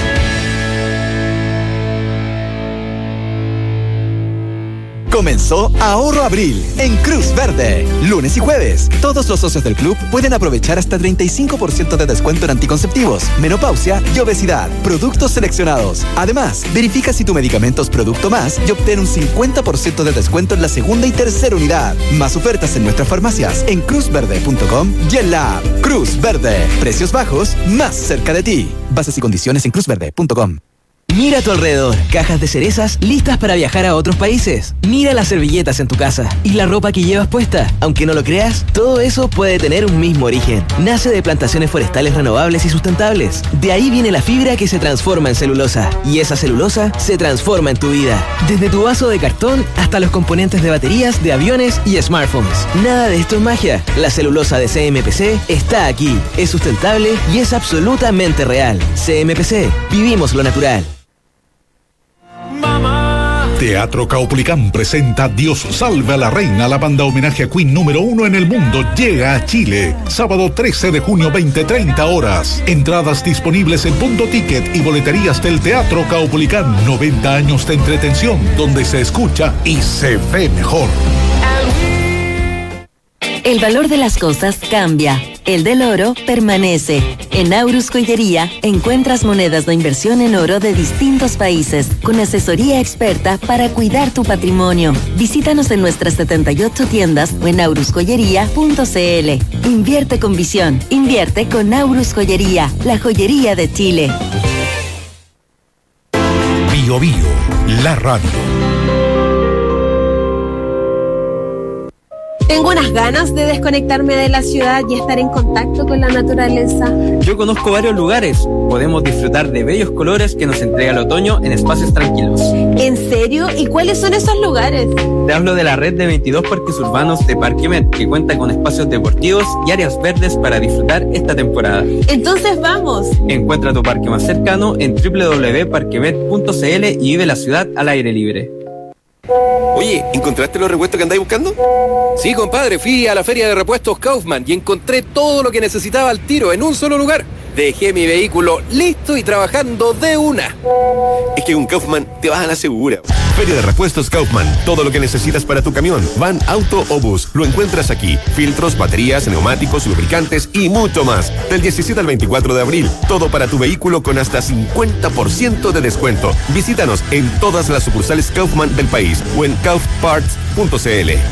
Comenzó Ahorro Abril en Cruz Verde. Lunes y jueves, todos los socios del club pueden aprovechar hasta treinta y cinco por ciento de descuento en anticonceptivos, menopausia y obesidad. Productos seleccionados. Además, verifica si tu medicamento es Producto Más y obtén un cincuenta por ciento de descuento en la segunda y tercera unidad. Más ofertas en nuestras farmacias en cruz verde punto com y en la app Cruz Verde. Precios bajos, más cerca de ti. Bases y condiciones en cruz verde punto com. Mira a tu alrededor, cajas de cerezas listas para viajar a otros países. Mira las servilletas en tu casa y la ropa que llevas puesta. Aunque no lo creas, todo eso puede tener un mismo origen. Nace de plantaciones forestales renovables y sustentables. De ahí viene la fibra que se transforma en celulosa. Y esa celulosa se transforma en tu vida. Desde tu vaso de cartón hasta los componentes de baterías, de aviones y smartphones. Nada de esto es magia. La celulosa de C M P C está aquí. Es sustentable y es absolutamente real. C M P C, vivimos lo natural. Teatro Caupolicán presenta Dios salve a la reina. La banda homenaje a Queen número uno en el mundo llega a Chile. Sábado trece de junio, veinte treinta horas. Entradas disponibles en Punto Ticket y boleterías del Teatro Caupolicán. noventa años de entretención donde se escucha y se ve mejor. El valor de las cosas cambia. El del oro permanece. En Aurus Joyería encuentras monedas de inversión en oro de distintos países, con asesoría experta para cuidar tu patrimonio. Visítanos en nuestras setenta y ocho tiendas o en aurus joyería punto c l. Invierte con visión. Invierte con Aurus Joyería, la joyería de Chile. Bio Bio, la radio. Tengo unas ganas de desconectarme de la ciudad y estar en contacto con la naturaleza. Yo conozco varios lugares. Podemos disfrutar de bellos colores que nos entrega el otoño en espacios tranquilos. ¿En serio? ¿Y cuáles son esos lugares? Te hablo de la red de veintidós parques urbanos de Parque Met, que cuenta con espacios deportivos y áreas verdes para disfrutar esta temporada. Entonces vamos. Encuentra tu parque más cercano en doble u doble u doble u punto parquemet punto c l y vive la ciudad al aire libre. Oye, ¿encontraste los repuestos que andáis buscando? Sí, compadre, fui a la feria de repuestos Kaufman y encontré todo lo que necesitaba al tiro en un solo lugar. Dejé mi vehículo listo y trabajando de una. Es que con Kaufman te vas a la segura. Feria de repuestos Kaufman. Todo lo que necesitas para tu camión, van, auto o bus, lo encuentras aquí. Filtros, baterías, neumáticos, lubricantes y mucho más. Del diecisiete al veinticuatro de abril. Todo para tu vehículo con hasta cincuenta por ciento de descuento. Visítanos en todas las sucursales Kaufman del país o en kauf parts punto c l.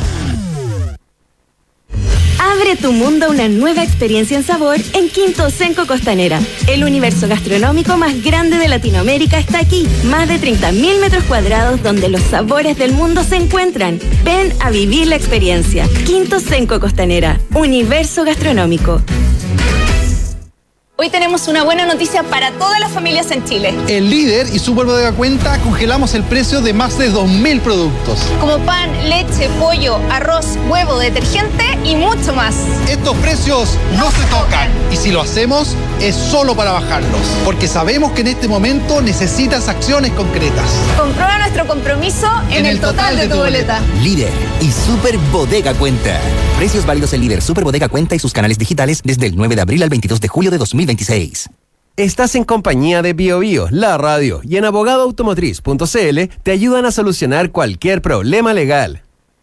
Abre tu mundo a una nueva experiencia en sabor en Quinto Senco Costanera. El universo gastronómico más grande de Latinoamérica está aquí. Más de treinta mil metros cuadrados donde los sabores del mundo se encuentran. Ven a vivir la experiencia. Quinto Senco Costanera. Universo gastronómico. Hoy tenemos una buena noticia para todas las familias en Chile. En Líder y Super Bodega Cuenta congelamos el precio de más de dos mil productos. Como pan, leche, pollo, arroz, huevo, detergente y mucho más. Estos precios no se tocan. Y si lo hacemos, es solo para bajarlos. Porque sabemos que en este momento necesitas acciones concretas. Comprueba nuestro compromiso en, en el, el total, total de, de tu boleta. boleta. Líder y Super Bodega Cuenta. Precios válidos en Líder, Super Bodega Cuenta y sus canales digitales desde el nueve de abril al veintidós de julio de dos mil veintiséis. Estás en compañía de Bio Bio, la radio, y en abogado automotriz punto c l te ayudan a solucionar cualquier problema legal.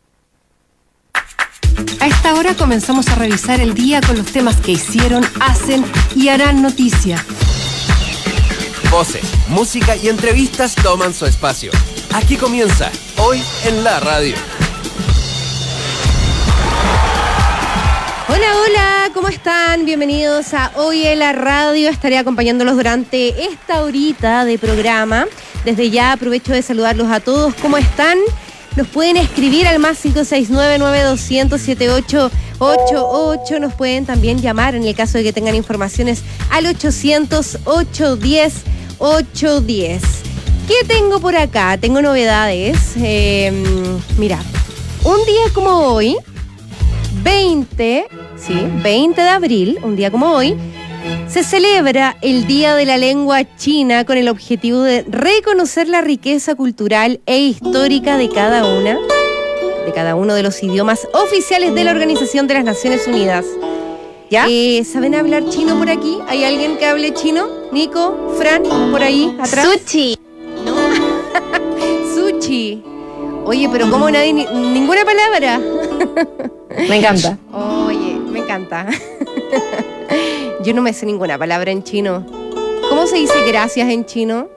A esta hora comenzamos a revisar el día con los temas que hicieron, hacen y harán noticia. Voces, música y entrevistas toman su espacio. Aquí comienza, Hoy en la Radio. Hola, hola, ¿cómo están? Bienvenidos a Hoy en la Radio. Estaré acompañándolos durante esta horita de programa. Desde ya aprovecho de saludarlos a todos. ¿Cómo están? Nos pueden escribir al más cinco seis nueve, nueve dos cero cero, siete ocho ocho ocho. Nos pueden también llamar en el caso de que tengan informaciones al ochocientos, ochocientos diez, ochocientos diez. ¿Qué tengo por acá? Tengo novedades. Eh, mira, un día como hoy, veinte, sí, veinte de abril, un día como hoy, se celebra el Día de la Lengua China con el objetivo de reconocer la riqueza cultural e histórica de cada una, de cada uno de los idiomas oficiales de la Organización de las Naciones Unidas. ¿Ya? Eh, ¿Saben hablar chino por aquí? ¿Hay alguien que hable chino? Nico, Fran, por ahí, atrás. Sushi. No. Sushi. Oye, pero ¿cómo nadie, ni, ninguna palabra? Me encanta. Oye, me encanta. Yo no me sé ninguna palabra en chino. ¿Cómo se dice gracias en chino?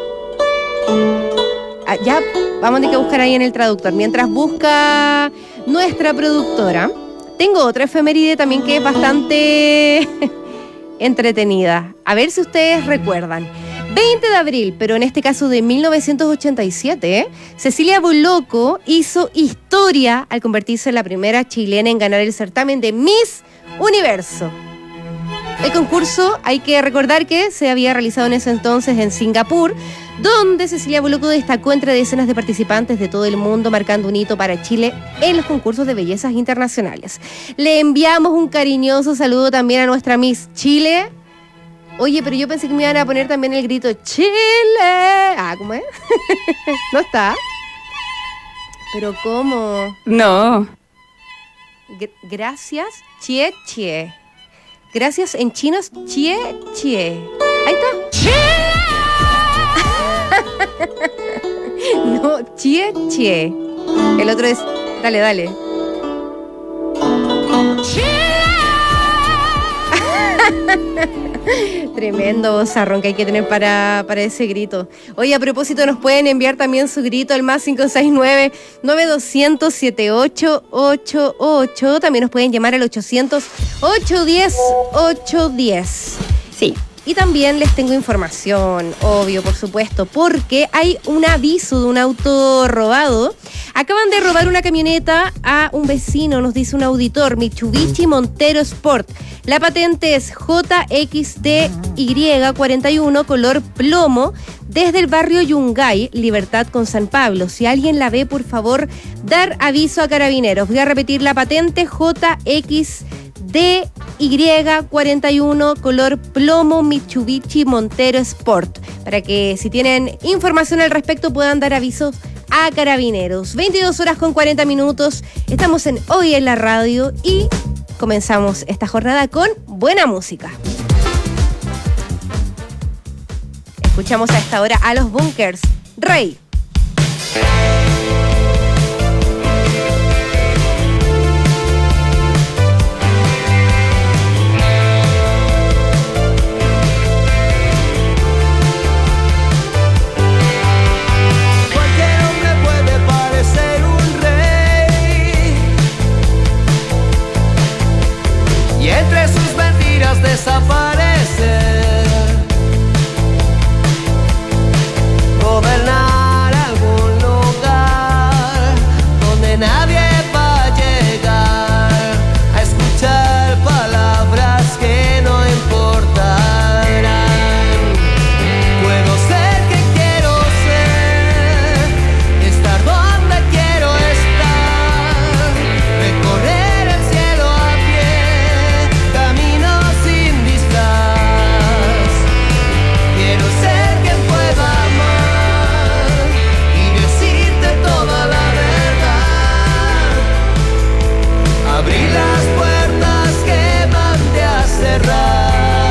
Ah, ya, vamos a tener que buscar ahí en el traductor. Mientras busca nuestra productora, tengo otra efeméride también que es bastante entretenida. A ver si ustedes recuerdan. veinte de abril, pero en este caso de mil novecientos ochenta y siete, ¿eh? Cecilia Boloco hizo historia al convertirse en la primera chilena en ganar el certamen de Miss Universo. El concurso, hay que recordar que se había realizado en ese entonces en Singapur, donde Cecilia Boloco destacó entre decenas de participantes de todo el mundo, marcando un hito para Chile en los concursos de bellezas internacionales. Le enviamos un cariñoso saludo también a nuestra Miss Chile. Oye, pero yo pensé que me iban a poner también el grito ¡Chile! Ah, ¿cómo es? ¿No está? ¿Pero cómo? No. G- gracias, chie, chie. Gracias en chino es chie, chie. Ahí está. ¡Chie! No, chie, chie. El otro es... Dale, dale. Tremendo bozarrón que hay que tener para, para ese grito. Oye, a propósito, nos pueden enviar también su grito al más cinco seis nueve, nueve dos cero cero, siete ocho ocho ocho. También nos pueden llamar al ochocientos, ochocientos diez, ochocientos diez. Sí. Y también les tengo información, obvio, por supuesto, porque hay un aviso de un auto robado. Acaban de robar una camioneta a un vecino, nos dice un auditor, Mitsubishi Montero Sport. La patente es J X D Y cuarenta y uno, color plomo, desde el barrio Yungay, Libertad con San Pablo. Si alguien la ve, por favor, dar aviso a Carabineros. Voy a repetir la patente J X D Y cuarenta y uno, color plomo, Mitsubishi Montero Sport, para que si tienen información al respecto puedan dar avisos a Carabineros. veintidós horas con cuarenta minutos, estamos en Hoy en la Radio y comenzamos esta jornada con buena música. Escuchamos a esta hora a los Bunkers, Rey. Desaparecer, gobernar algún lugar donde nadie va a llegar a escuchar palabras que no importarán. Puedo ser que quiero ser, estar donde quiero estar, recorrer el cielo a pie, camino sin quiero ser quien pueda amar y decirte toda la verdad. Abrir las puertas que mandé a cerrar.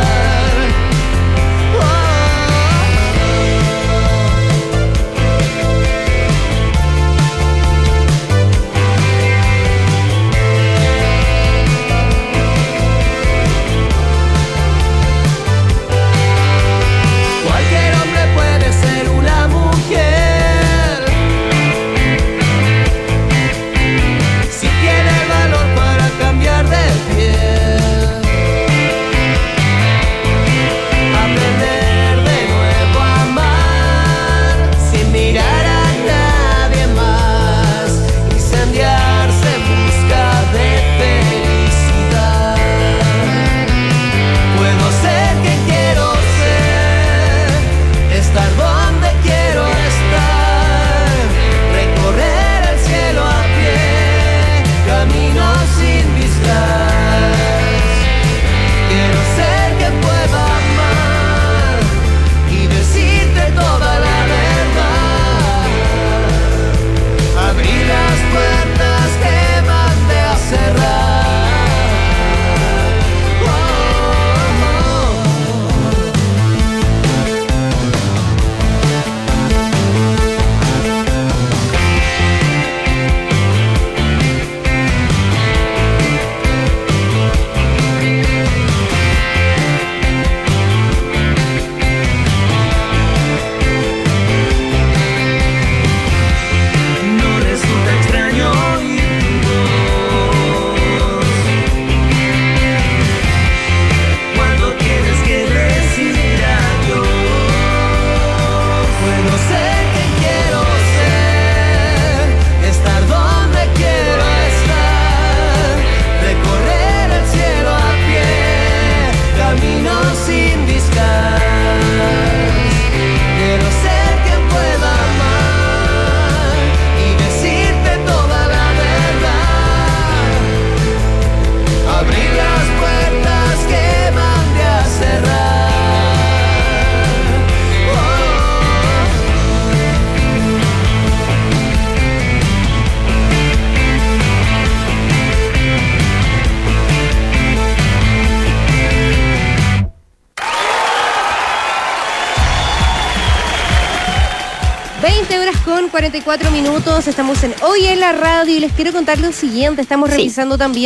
cuarenta y cuatro minutos, estamos en Hoy en la Radio y les quiero contar lo siguiente, estamos Sí. revisando también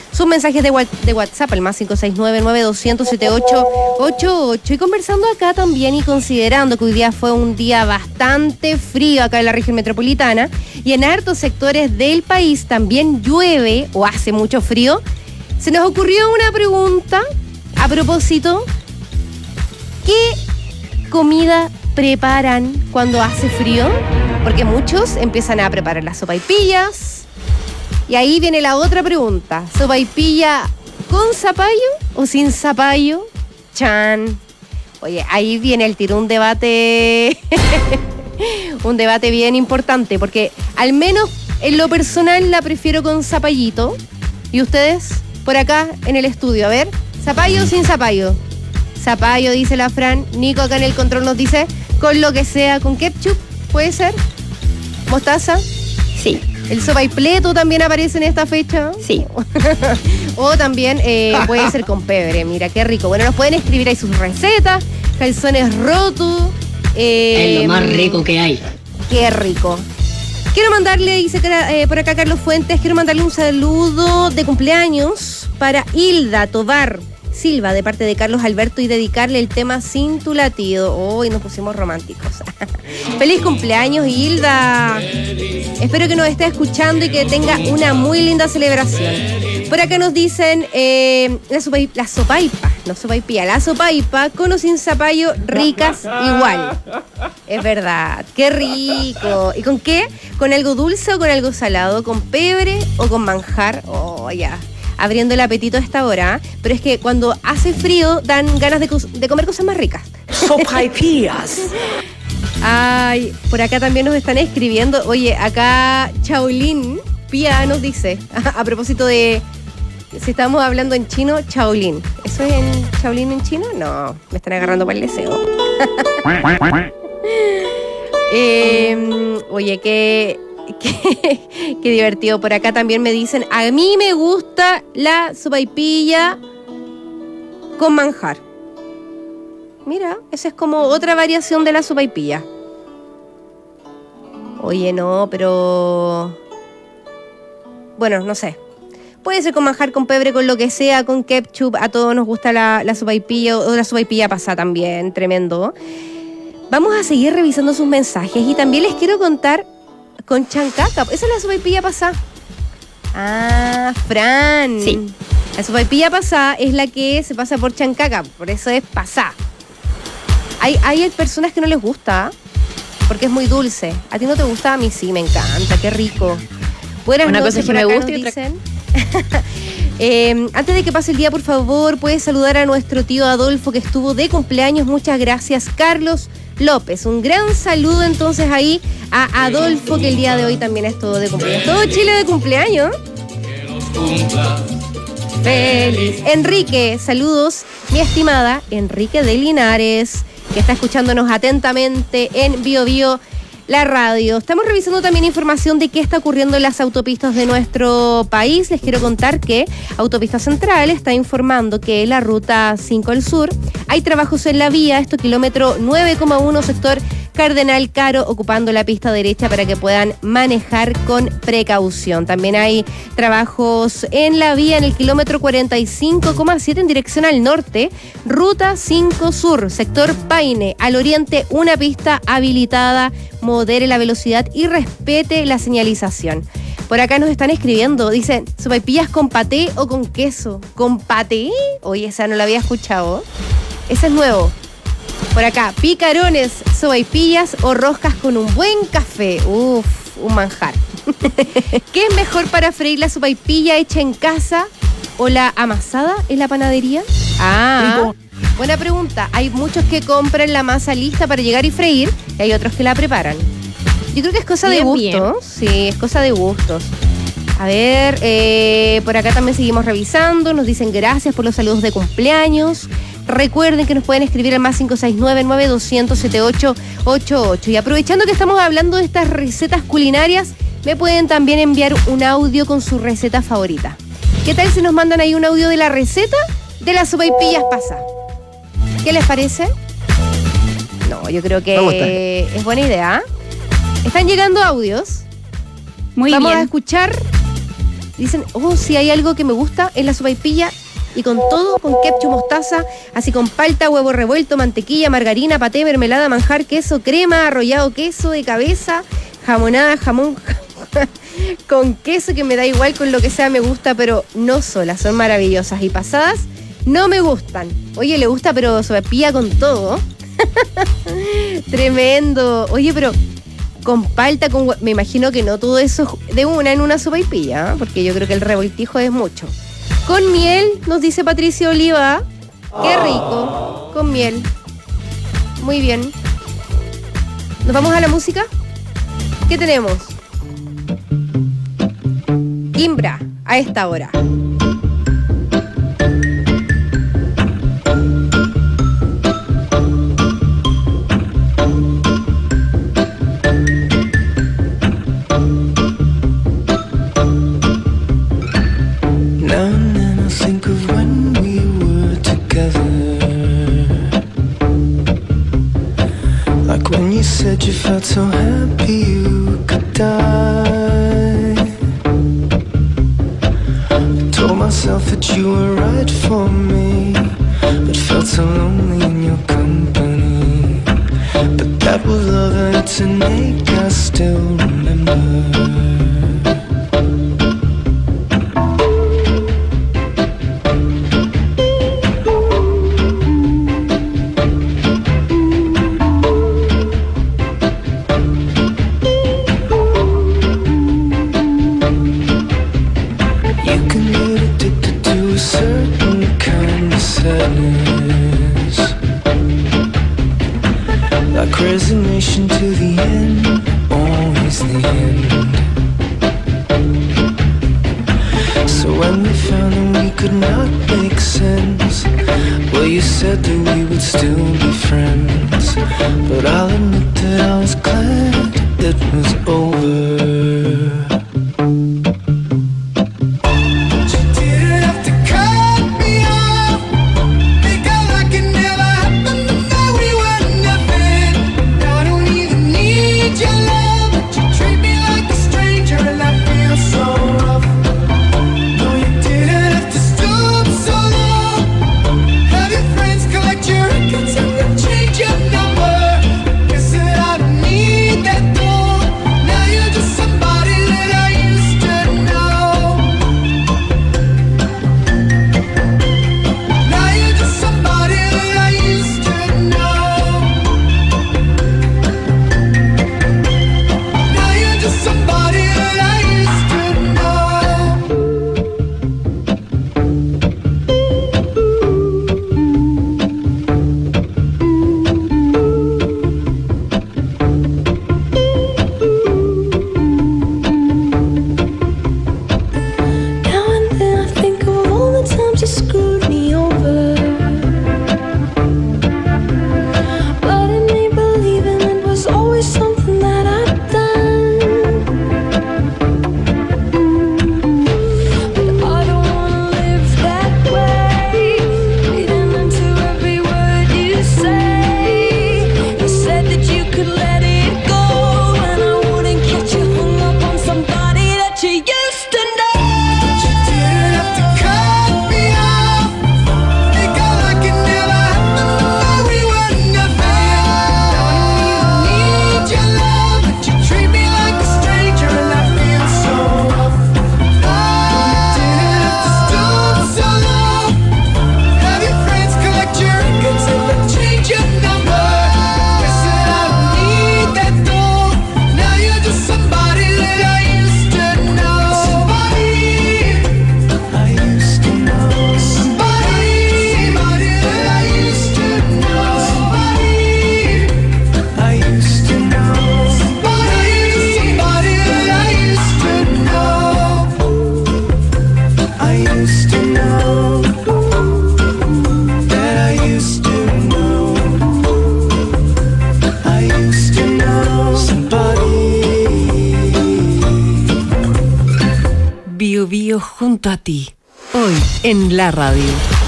sus mensajes de, wa- de WhatsApp al más cinco seis nueve, nueve dos cero cero, siete ocho ocho ocho. Y conversando acá también y considerando que hoy día fue un día bastante frío acá en la región metropolitana y en hartos sectores del país también llueve o hace mucho frío, se nos ocurrió una pregunta a propósito. ¿Qué comida preparan cuando hace frío? Porque muchos empiezan a preparar las sopaipillas. Y ahí viene la otra pregunta. ¿Sopaipilla con zapallo o sin zapallo? Chan. Oye, ahí viene el tiro, un debate, un debate bien importante, porque al menos en lo personal la prefiero con zapallito. ¿Y ustedes? Por acá en el estudio, a ver, ¿zapallo o sin zapallo? Zapallo, dice la Fran. Nico acá en el control nos dice, con lo que sea, con ketchup, ¿puede ser? ¿Mostaza? Sí. ¿El sopaipleto también aparece en esta fecha? Sí. O también eh, puede ser con pebre, mira, qué rico. Bueno, nos pueden escribir ahí sus recetas, calzones rotos. Eh, Es lo más rico que hay. Qué rico. Quiero mandarle, dice eh, por acá Carlos Fuentes, quiero mandarle un saludo de cumpleaños para Hilda Tobar Silva, de parte de Carlos Alberto, y dedicarle el tema Sin tu latido. Hoy nos pusimos románticos. Feliz cumpleaños, Hilda. Espero que nos esté escuchando y que tenga una muy linda celebración. Por acá nos dicen eh, la, sopai- la sopaipa, no sopaipilla, la sopaipa con o sin zapallo, ricas igual. Es verdad, qué rico. ¿Y con qué? ¿Con algo dulce o con algo salado? ¿Con pebre o con manjar? Oh, ya. Abriendo el apetito a esta hora, pero es que cuando hace frío dan ganas de, cos- de comer cosas más ricas. Sopaipillas. Ay, por acá también nos están escribiendo. Oye, acá Chaolin Pia nos dice, a, a propósito de si estamos hablando en chino, Chaolin. ¿Eso es en Chaolin en chino? No, me están agarrando para el deseo. eh, oye, qué... Qué, qué divertido. Por acá también me dicen, a mí me gusta la sopaipilla con manjar. Mira, esa es como otra variación de la sopaipilla. Oye, no, pero... Bueno, no sé. Puede ser con manjar, con pebre, con lo que sea, con ketchup. A todos nos gusta la, la sopaipilla o la sopaipilla pasada también. Tremendo. Vamos a seguir revisando sus mensajes y también les quiero contar... Con chancaca, esa es la sopaipilla pasada. Ah, Fran. Sí. La sopaipilla pasada es la que se pasa por chancaca, por eso es pasada. Hay, hay personas que no les gusta, porque es muy dulce. ¿A ti no te gusta? A mí sí, me encanta, qué rico. Buenas Una noches, cosa es que por me acá gusta nos y otra- dicen. eh, antes de que pase el día, por favor, puedes saludar a nuestro tío Adolfo, que estuvo de cumpleaños. Muchas gracias, Carlos López. Un gran saludo entonces ahí a Adolfo, que el día de hoy también estuvo de cumpleaños. Todo Chile de cumpleaños. Feliz. Enrique, saludos, mi estimada Enrique de Linares, que está escuchándonos atentamente en Bio Bio, la radio. Estamos revisando también información de qué está ocurriendo en las autopistas de nuestro país. Les quiero contar que Autopista Central está informando que en la ruta cinco al sur hay trabajos en la vía, esto kilómetro nueve coma uno, sector Cardenal Caro, ocupando la pista derecha para que puedan manejar con precaución. También hay trabajos en la vía en el kilómetro cuarenta y cinco coma siete en dirección al norte, ruta cinco sur, sector Paine, al oriente una pista habilitada. Modere la velocidad y respete la señalización. Por acá nos están escribiendo, dicen, ¿sopaipillas con paté o con queso? ¿Con paté? Oye, esa no la había escuchado. Ese es nuevo. Por acá, picarones, sopaipillas o roscas con un buen café. Uf, un manjar. ¿Qué es mejor para freír la sopaipilla hecha en casa o la amasada en la panadería? Ah, rico. Buena pregunta. Hay muchos que compran la masa lista para llegar y freír y hay otros que la preparan. Yo creo que es cosa bien, de gustos. Sí, es cosa de gustos. A ver, eh, por acá también seguimos revisando. Nos dicen gracias por los saludos de cumpleaños. Recuerden que nos pueden escribir al más cinco seis nueve, nueve dos cero cero, siete ocho ocho ocho. Y aprovechando que estamos hablando de estas recetas culinarias, me pueden también enviar un audio con su receta favorita. ¿Qué tal si nos mandan ahí un audio de la receta de las sopaipillas pasadas? ¿Qué les parece? No, yo creo que es buena idea. Están llegando audios. Muy Vamos bien. a escuchar Dicen, oh, si hay algo que me gusta es la sopaipilla y con todo, con ketchup, mostaza, así con palta, huevo revuelto, mantequilla, margarina, paté, mermelada, manjar, queso, crema, arrollado, queso de cabeza, jamonada, jamón con queso, que me da igual con lo que sea, me gusta, pero no solas, son maravillosas. Y pasadas, no me gustan. Oye, le gusta, pero sopaipilla con todo. Tremendo. Oye, pero con palta, con hue- me imagino que no todo eso de una en una sopaipilla, ¿eh? Porque yo creo que el revoltijo es mucho. Con miel, nos dice Patricia Oliva. Qué rico. Con miel. Muy bien. ¿Nos vamos a la música? ¿Qué tenemos? Kimbra, a esta hora. Now and then I think of when we were together, like when you said you felt so happy you could die. I told myself that you were right for me, but felt so lonely in your company. But that was love and it's an ache I still remember. Like resignation to the end, always the end. So when we found that we could not make sense, well, you said that we would still be friends. But I'll admit that I was glad it was over. Junto a ti, hoy en la radio.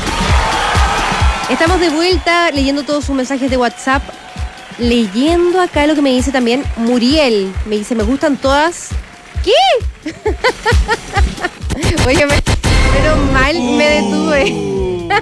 Estamos de vuelta leyendo todos sus mensajes de WhatsApp, leyendo acá lo que me dice también Muriel. Me dice, me gustan todas. ¿Qué? Oye, me, menos mal me detuve.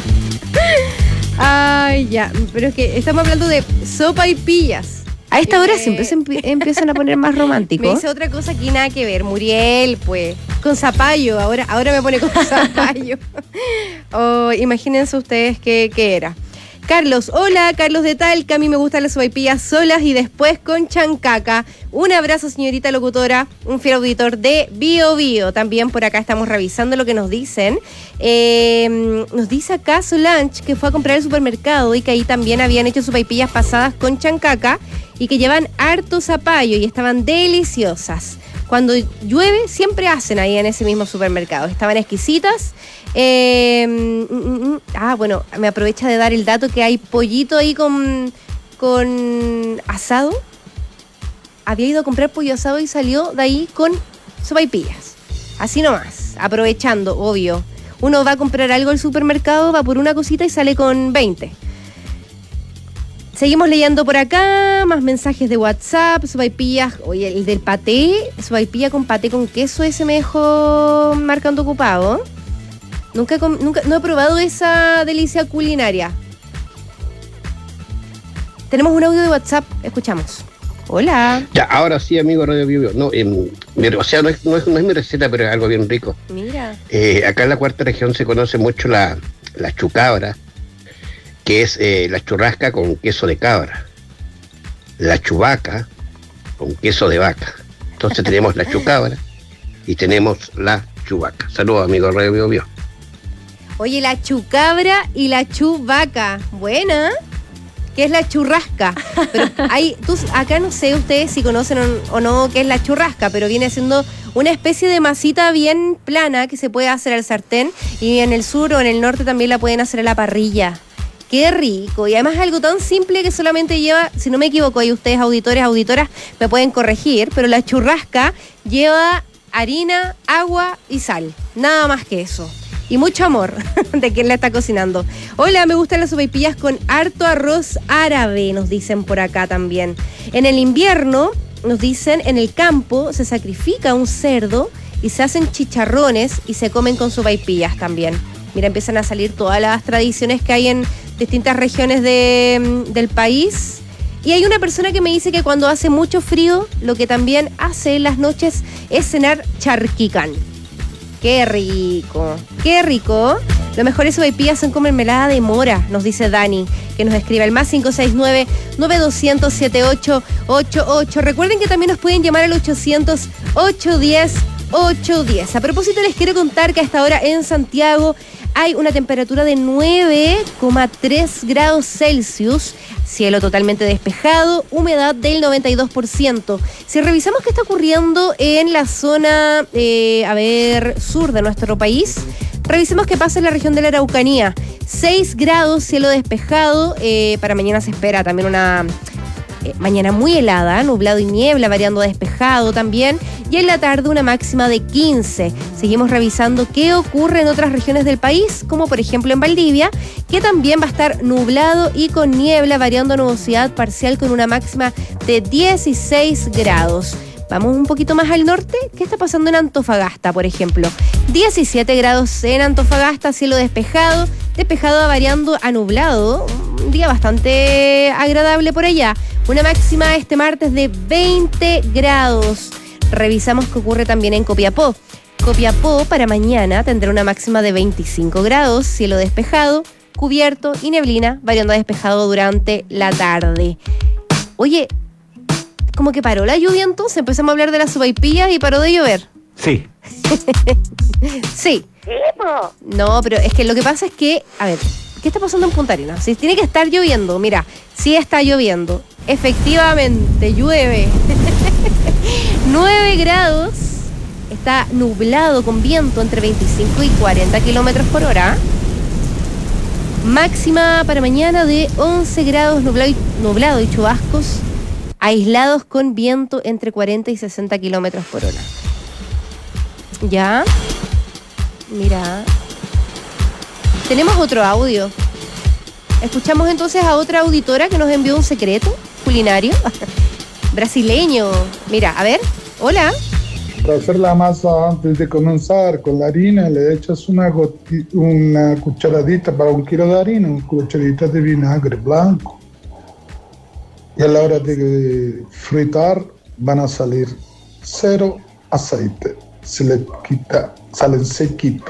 Ay, ya. Pero es que estamos hablando de sopaipillas. A esta hora siempre se empie- empiezan a poner más románticos. Me dice otra cosa que nada que ver. Muriel, pues. Con zapallo. Ahora, ahora me pone con zapallo. Oh, imagínense ustedes qué, qué era. Carlos, hola, Carlos de Talca. A mí me gustan las sopaipillas solas y después con chancaca. Un abrazo, señorita locutora, un fiel auditor de Bio Bio. También por acá estamos revisando lo que nos dicen. Eh, nos dice acá Solange que fue a comprar al supermercado y que ahí también habían hecho sopaipillas pasadas con chancaca y que llevan harto zapallo y estaban deliciosas. Cuando llueve siempre hacen ahí en ese mismo supermercado. Estaban exquisitas. Eh, mm, mm, ah, bueno, me aprovecha de dar el dato que hay pollito ahí con, con asado. Había ido a comprar pollo asado y salió de ahí con sopaipillas. Así nomás, aprovechando, obvio. Uno va a comprar algo al supermercado, va por una cosita y sale con veinte. Seguimos leyendo por acá, más mensajes de WhatsApp, sopaipillas, oye, el del paté, sopaipilla con paté con queso, ese me dejó marcando ocupado. Nunca, he com- nunca no he probado esa delicia culinaria. Tenemos un audio de WhatsApp, escuchamos. Hola. Ya, ahora sí, amigo Radio Bio Bio. No, em, mi- o sea, no es, no, es, no es mi receta, pero es algo bien rico. Mira. Eh, acá en la cuarta región se conoce mucho la, la chucabra, que es eh, la churrasca con queso de cabra. La chubaca con queso de vaca. Entonces tenemos la chucabra y tenemos la chubaca. Saludos, amigo Radio Bio Bio. Oye, la chucabra y la chuvaca. Buena. ¿Qué es la churrasca? Pero hay, tú, acá no sé ustedes si conocen o, o no qué es la churrasca, pero viene siendo una especie de masita bien plana que se puede hacer al sartén y en el sur o en el norte también la pueden hacer a la parrilla. Qué rico. Y además es algo tan simple que solamente lleva, si no me equivoco, y ustedes auditores, auditoras, me pueden corregir, pero la churrasca lleva harina, agua y sal. Nada más que eso. Y mucho amor de quien la está cocinando. Hola, me gustan las sopaipillas con harto arroz árabe, nos dicen por acá también. En el invierno, nos dicen, en el campo se sacrifica un cerdo y se hacen chicharrones y se comen con sopaipillas también. Mira, empiezan a salir todas las tradiciones que hay en distintas regiones de, del país. Y hay una persona que me dice que cuando hace mucho frío, lo que también hace en las noches es cenar charquicán. ¡Qué rico! ¡Qué rico! Lo mejor es sopaipillas son con mermelada de mora, nos dice Dani, que nos escribe al más cinco seis nueve, nueve dos cero cero, siete ocho ocho ocho. Recuerden que también nos pueden llamar al ochocientos, ochocientos diez, ochocientos diez. A propósito, les quiero contar que a esta hora en Santiago hay una temperatura de nueve coma tres grados Celsius, cielo totalmente despejado, humedad del noventa y dos por ciento. Si revisamos qué está ocurriendo en la zona, eh, a ver, sur de nuestro país, revisemos qué pasa en la región de la Araucanía. seis grados, cielo despejado, eh, para mañana se espera también una... Eh, mañana muy helada, nublado y niebla, variando a despejado también. Y en la tarde una máxima de quince. Seguimos revisando qué ocurre en otras regiones del país, como por ejemplo en Valdivia, que también va a estar nublado y con niebla, variando a nubosidad parcial con una máxima de dieciséis grados. Vamos un poquito más al norte. ¿Qué está pasando en Antofagasta, por ejemplo? diecisiete grados en Antofagasta, cielo despejado, despejado variando a nublado. Un día bastante agradable por allá. Una máxima este martes de veinte grados. Revisamos qué ocurre también en Copiapó. Copiapó para mañana tendrá una máxima de veinticinco grados, cielo despejado, cubierto y neblina, variando a despejado durante la tarde. Oye, como que paró la lluvia entonces, empezamos a hablar de las sopaipillas y paró de llover. Sí. Sí. No, pero es que lo que pasa es que, a ver, ¿qué está pasando en Punta Arenas? Si tiene que estar lloviendo, mira, sí está lloviendo. Efectivamente, llueve. nueve grados, está nublado con viento entre veinticinco y cuarenta kilómetros por hora. Máxima para mañana de once grados, nublado y, nublado y chubascos aislados con viento entre cuarenta y sesenta kilómetros por hora. ¿Ya? Mira. Tenemos otro audio. Escuchamos entonces a otra auditora que nos envió un secreto culinario brasileño. Mira, a ver. Hola. Para hacer la masa antes de comenzar con la harina le echas una, goti- una cucharadita para un kilo de harina, una cucharadita de vinagre blanco. Y a la hora de fritar van a salir cero aceite. Se le quita, salen sequitos.